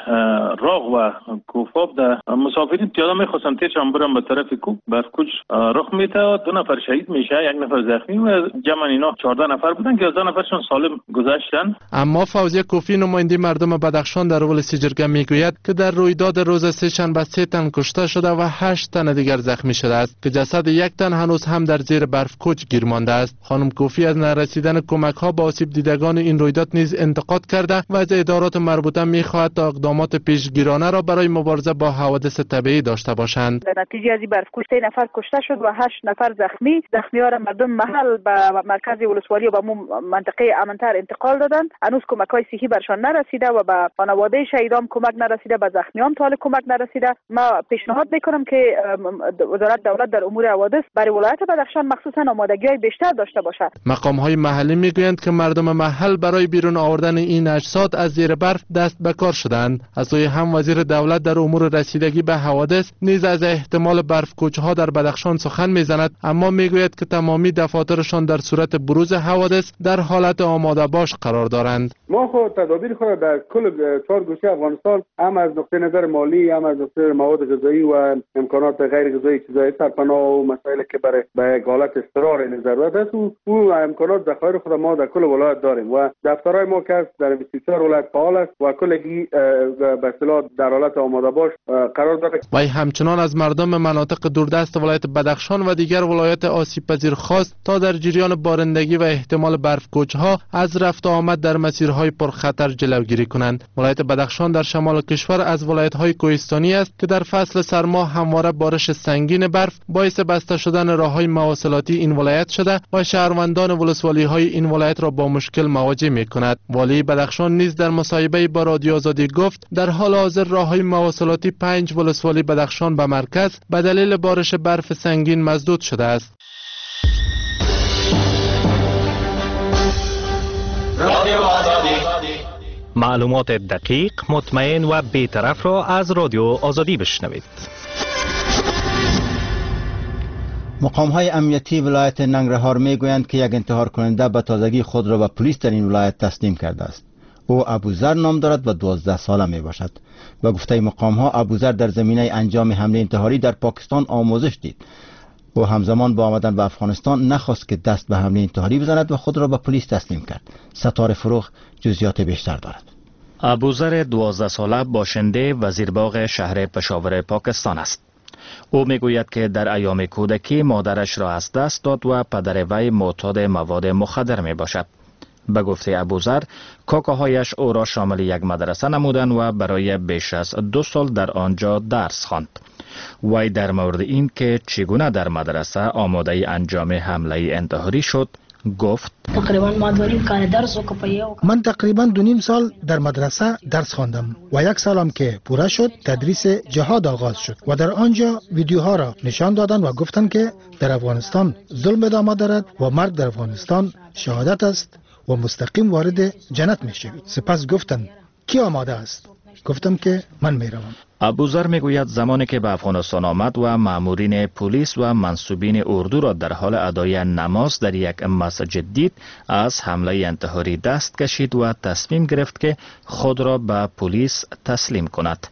راغ و کوفاب در مسافرین پیاده میخواستن تیرشان برن به طرف کوک برفکوچ رخ میده. 2 نفر شهید میشه، 1 نفر زخمی و جمع اینا 14 نفر بودن که 11 نفرشون سالم گذشتن. اما فوزیه کوفی نماینده مردم بدخشان در ولسی جرگه میگوید که در رویداد روز سه شنبه 3 تن کشته شده و 8 تن دیگر زخمی شده است که جسد 1 تن هنوز هم در زیر برفکوچ گیر مانده است. خانم کوفی از نرسیدن کمک ها با آسیب دیدگان این رویداد نیز انتقاد کرده و از ادارات مربوطه میخواهد تا اقدامات پیشگیرانه را برای مبارزه با حوادث طبیعی داشته باشند. در نتیجه از این برفکوچ 3 نفر کشته شد و 8 نفر زخمی ها را مردم محل به مرکز ولسوالی و به منطقه امنتر انتقال دادند. هنوز کمک های صحی برشان نرسیده و به خانواده شهیدان کمک نرسیده، به زخمیان طال کمک نرسیده. ما پیشنهاد میکنم که وزارت دولت در امور حوادث برای ولایت بدخشان مخصوصا آمادگی بیشتر داشته باشد. مقام های محلی میگویند که مردم محل برای بیرون آوردن این اجساد از زیر برف دست به کار شدند. از سوی هم وزیر دولت در امور رسیدگی به حوادث نیز از احتمال برفکوچ‌ها در بدخشان سخن میزند، اما میگوید که تمامی دفاترشان در صورت بروز حوادث در حالت آماده باش قرار دارند. ما خود تدابیر خود در کل 4 گوشه افغانستان هم از نقطه نظر مالی، هم از نقطه مواد غذایی و امکانات غیر غذایی چیزای سرپناه و مسائلی که برای به حالت استقرار ضرورت است و امکانات ذخایر خود ما در کل ولایت داریم و دفترهای ما که در 24 ولایت فعال است و کلگی به اصطلاح در حالت آماده باش قرار دارد. و همچنان از مردم مناطق دوردست ولایت بدخشان و دیگر ولایات آسیب پذیر خواست تا در جریان بارندگی و احتمال برفکوچ‌ها از رفت و آمد در مسیرهای پرخطر جلوگیری کنند. ولایت بدخشان در شمال کشور از ولایت‌های کوهستانی است که در فصل سرما همواره بارش سنگین برف باعث بسته شدن راه‌های مواصلاتی این ولایت شده و شهروندان ولسوالی‌های این ولایت را با مشکل مواجه می‌کند. والی بدخشان نیز در مصاحبه با رادیو آزادی گفت در حال حاضر راههای مواصلاتی 5 ولسوالی بدخشان به مرکز به دلیل بارش برف سنگین مسدود شده است. معلومات دقیق، مطمئن و بی‌طرف را از رادیو آزادی بشنوید. مقام‌های امنیتی ولایت ننگرهار می‌گویند که یک انتحار کننده به تازگی خود را به پلیس در این ولایت تسلیم کرده است. او ابوذر نام دارد و 12 ساله میباشد. به گفته مقام‌ها ابوذر در زمینه انجام حمله انتحاری در پاکستان آموزش دید. او همزمان با آمدن به افغانستان نخواست که دست به حمله انتحاری بزند و خود را به پلیس تسلیم کرد. ستاره فروغ جزئیات بیشتر دارد. ابوذر 12 ساله باشنده وزیرباغ شهر پشاور پاکستان است. او میگوید که در ایام کودکی مادرش را از دست داد و پدر وی معتاد مواد مخدر می باشد. به گفته ابوذر، کاکاهایش او را شامل یک مدرسه نمودند و برای بیش از 2 سال در آنجا درس خواند. وی در مورد این که چگونه در مدرسه آماده انجام حمله انتحاری شد گفت: من تقریبا 2.5 سال در مدرسه درس خواندم و 1 سالم که پوره شد تدریس جهاد آغاز شد و در آنجا ویدیوها را نشان دادند و گفتند که در افغانستان ظلم ادامه دارد و مرگ در افغانستان شهادت است و مستقیم وارد جنت می شوید. سپس گفتند کی آماده است؟ گفتم که من می روم. ابوذر میگوید زمانی که به افغانستان آمد و مامورین پلیس و منصوبین اردو را در حال ادای نماز در یک مسجد دید، از حمله انتحاری دست کشید و تصمیم گرفت که خود را به پلیس تسلیم کند.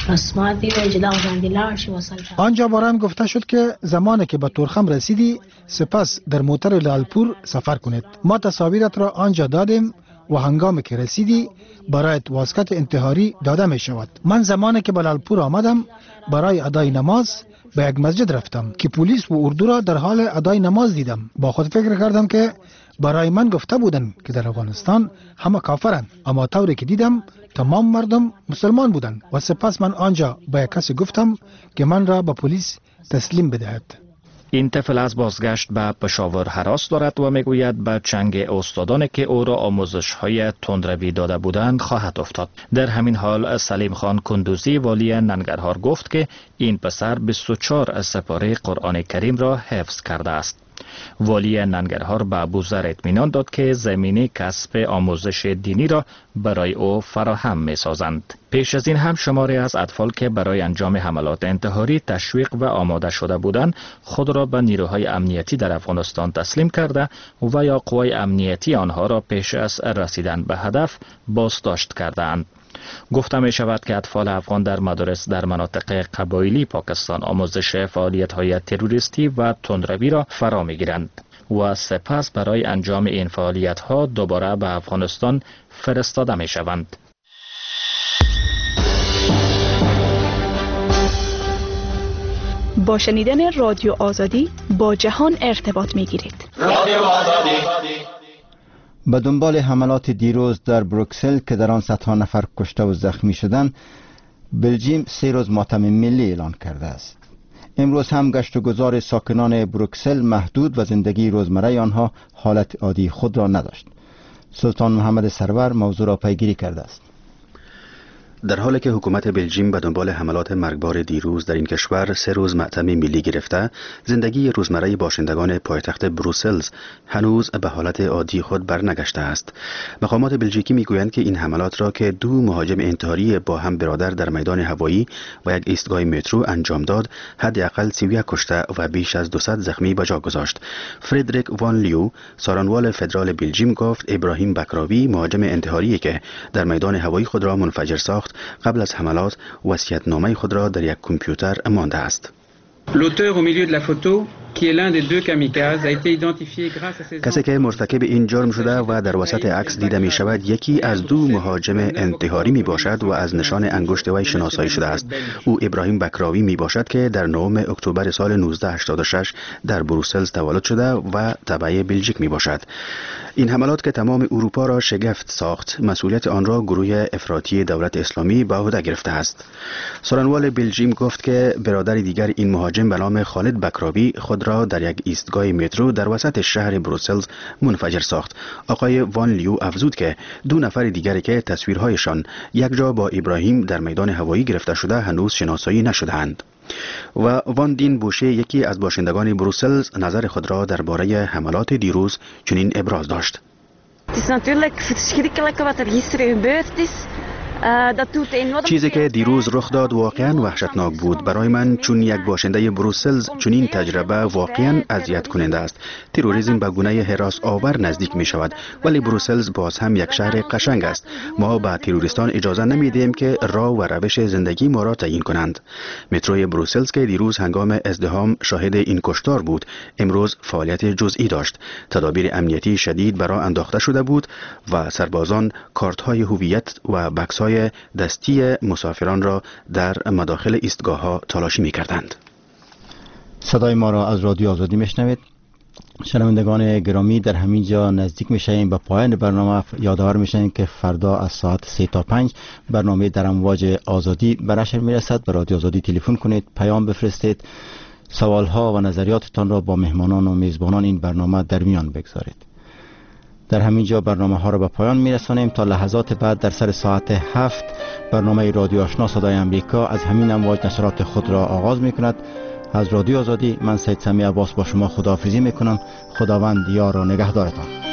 آنجا برایم گفته شد که زمانی که به تورخم رسیدی سپس در موتر لالپور سفر کنید. ما تصاویرت را آنجا دادیم و هنگامی که رسیدی برایت واسکت انتحاری داده می شود. من زمانی که به لالپور آمدم برای ادای نماز به یک مسجد رفتم که پلیس و اردو را در حال ادای نماز دیدم. با خود فکر کردم که برای من گفته بودن که در افغانستان همه کافرند، اما طوری که دیدم تمام مردم مسلمان بودند و سپس من آنجا با یک کسی گفتم که من را به پلیس تسلیم بدهد. این طفل از بازگشت به پشاور هراس دارد و میگوید به چنگ استادانی که او را آموزش‌های تندروی داده بودند خواهد افتاد. در همین حال سلیم خان کندوزی والی ننگرهار گفت که این پسر 24 سپاره قرآن کریم را حفظ کرده است. والی ننگرهار به ابوذر اطمینان داد که زمینه کسب آموزش دینی را برای او فراهم می سازند. پیش از این هم شماری از اطفال که برای انجام حملات انتحاری تشویق و آماده شده بودند خود را به نیروهای امنیتی در افغانستان تسلیم کرده و یا قوای امنیتی آنها را پیش از رسیدن به هدف بازداشت کردند. گفته می شود که اطفال افغان در مدارس در مناطق قبایلی پاکستان آموزش فعالیت‌های تروریستی و تندروی را فرا می‌گیرند و سپس برای انجام این فعالیت‌ها دوباره به افغانستان فرستاده می‌شوند. با شنیدن رادیو آزادی با جهان ارتباط می‌گیرید. رادیو آزادی. به دنبال حملات دیروز در بروکسل که در آن صدها نفر کشته و زخمی شدند، بلژیم 3 روز ماتم ملی اعلان کرده است. امروز هم گشت و گذار ساکنان بروکسل محدود و زندگی روزمره آنها حالت عادی خود را نداشت. سلطان محمد سرور موضوع را پیگیری کرده است. در حالی که حکومت بلژیم به دنبال حملات مرگبار دیروز در این کشور 3 روز ماتم ملی گرفته، زندگی روزمره باشندگان پایتخت بروسلز هنوز به حالت عادی خود برنگشته است. مقامات بلژیکی میگویند که این حملات را که 2 مهاجم انتحاری با هم برادر در میدان هوایی و یک ایستگاه مترو انجام داد، حداقل 31 کشته و بیش از 200 زخمی به جا گذاشت. فردریک وان لیو، سارانوال فدرال بلژیم، گفت ابراهیم بکراوی، مهاجم انتحاری که در میدان هوایی خود را منفجر ساخت، قبل از حملات وصیت‌نامه خود را در یک کامپیوتر مانده است. L'auteur au milieu de la photo, qui est l'un des 2 kamikazes, a été identifié grâce à ses... کسی که مرتکب این جرم شده و در وسط عکس دیده می شود یکی از 2 مهاجم انتحاری می باشد و از نشان انگشت وی شناسایی شده است. او ابراهیم بکراوی می باشد که در 9 اکتبر سال 1986 در بروسلز تولد شده و تبع بلژیک می باشد. این حملات که تمام اروپا را شگفت ساخت، مسئولیت آن را گروه افراطی دولت اسلامی به عهده گرفته است. سارانوال بلژیم گفت که برادر دیگر این مهاجم به نام خالد بکراوی خود خود را در یک ایستگاه مترو در وسط شهر بروسل منفجر ساخت. آقای وان لیو افزود که 2 نفر دیگری که تصویرهایشان یک جا با ابراهیم در میدان هوایی گرفته شده هنوز شناسایی نشده‌اند. و واندین بوشه یکی از باشندگان بروسل نظر خود را درباره حملات دیروز چنین ابراز داشت. Het is natuurlijk verschrikkelijk wat er gisteren gebeurd is. چیزی که دیروز رخ داد واقعا وحشتناک بود برای من، چون یک باشنده بروسل چنین تجربه واقعا اذیت کننده است. تروریسم به گونه هراس آور نزدیک می شود، ولی بروسل باز هم یک شهر قشنگ است. ما به تروریستان اجازه نمیدیم که راه و روش زندگی ما را تعیین کنند. متروی بروسل که دیروز هنگام ازدحام شاهد این کشتار بود، امروز فعالیت جزئی داشت. تدابیر امنیتی شدید برای انداخته شده بود و سربازان کارت‌های هویت و بکس‌های دستی مسافران را در مداخل ایستگاه‌ها تلاشی می‌کردند. صدای ما را از رادیو آزادی میشنوید. شنوندگان گرامی، در همین جا نزدیک میشیم به پایان برنامه. یادآور میشیم که فردا از ساعت 3 تا 5 برنامه در امواج آزادی به نشر میرسد. به رادیو آزادی تلفن کنید، پیام بفرستید، سوالها و نظریاتتان را با مهمانان و میزبانان این برنامه در میان بگذارید. در همین جا برنامه ها را به پایان میرسانیم. تا لحظات بعد در سر ساعت 7 برنامه رادیو آشنا صدای امریکا از همین امواج نشرات خود را آغاز میکند. از رادیو آزادی من سید سمی عباس با شما خداحافظی میکنم. خداوند یار و نگهدارتان.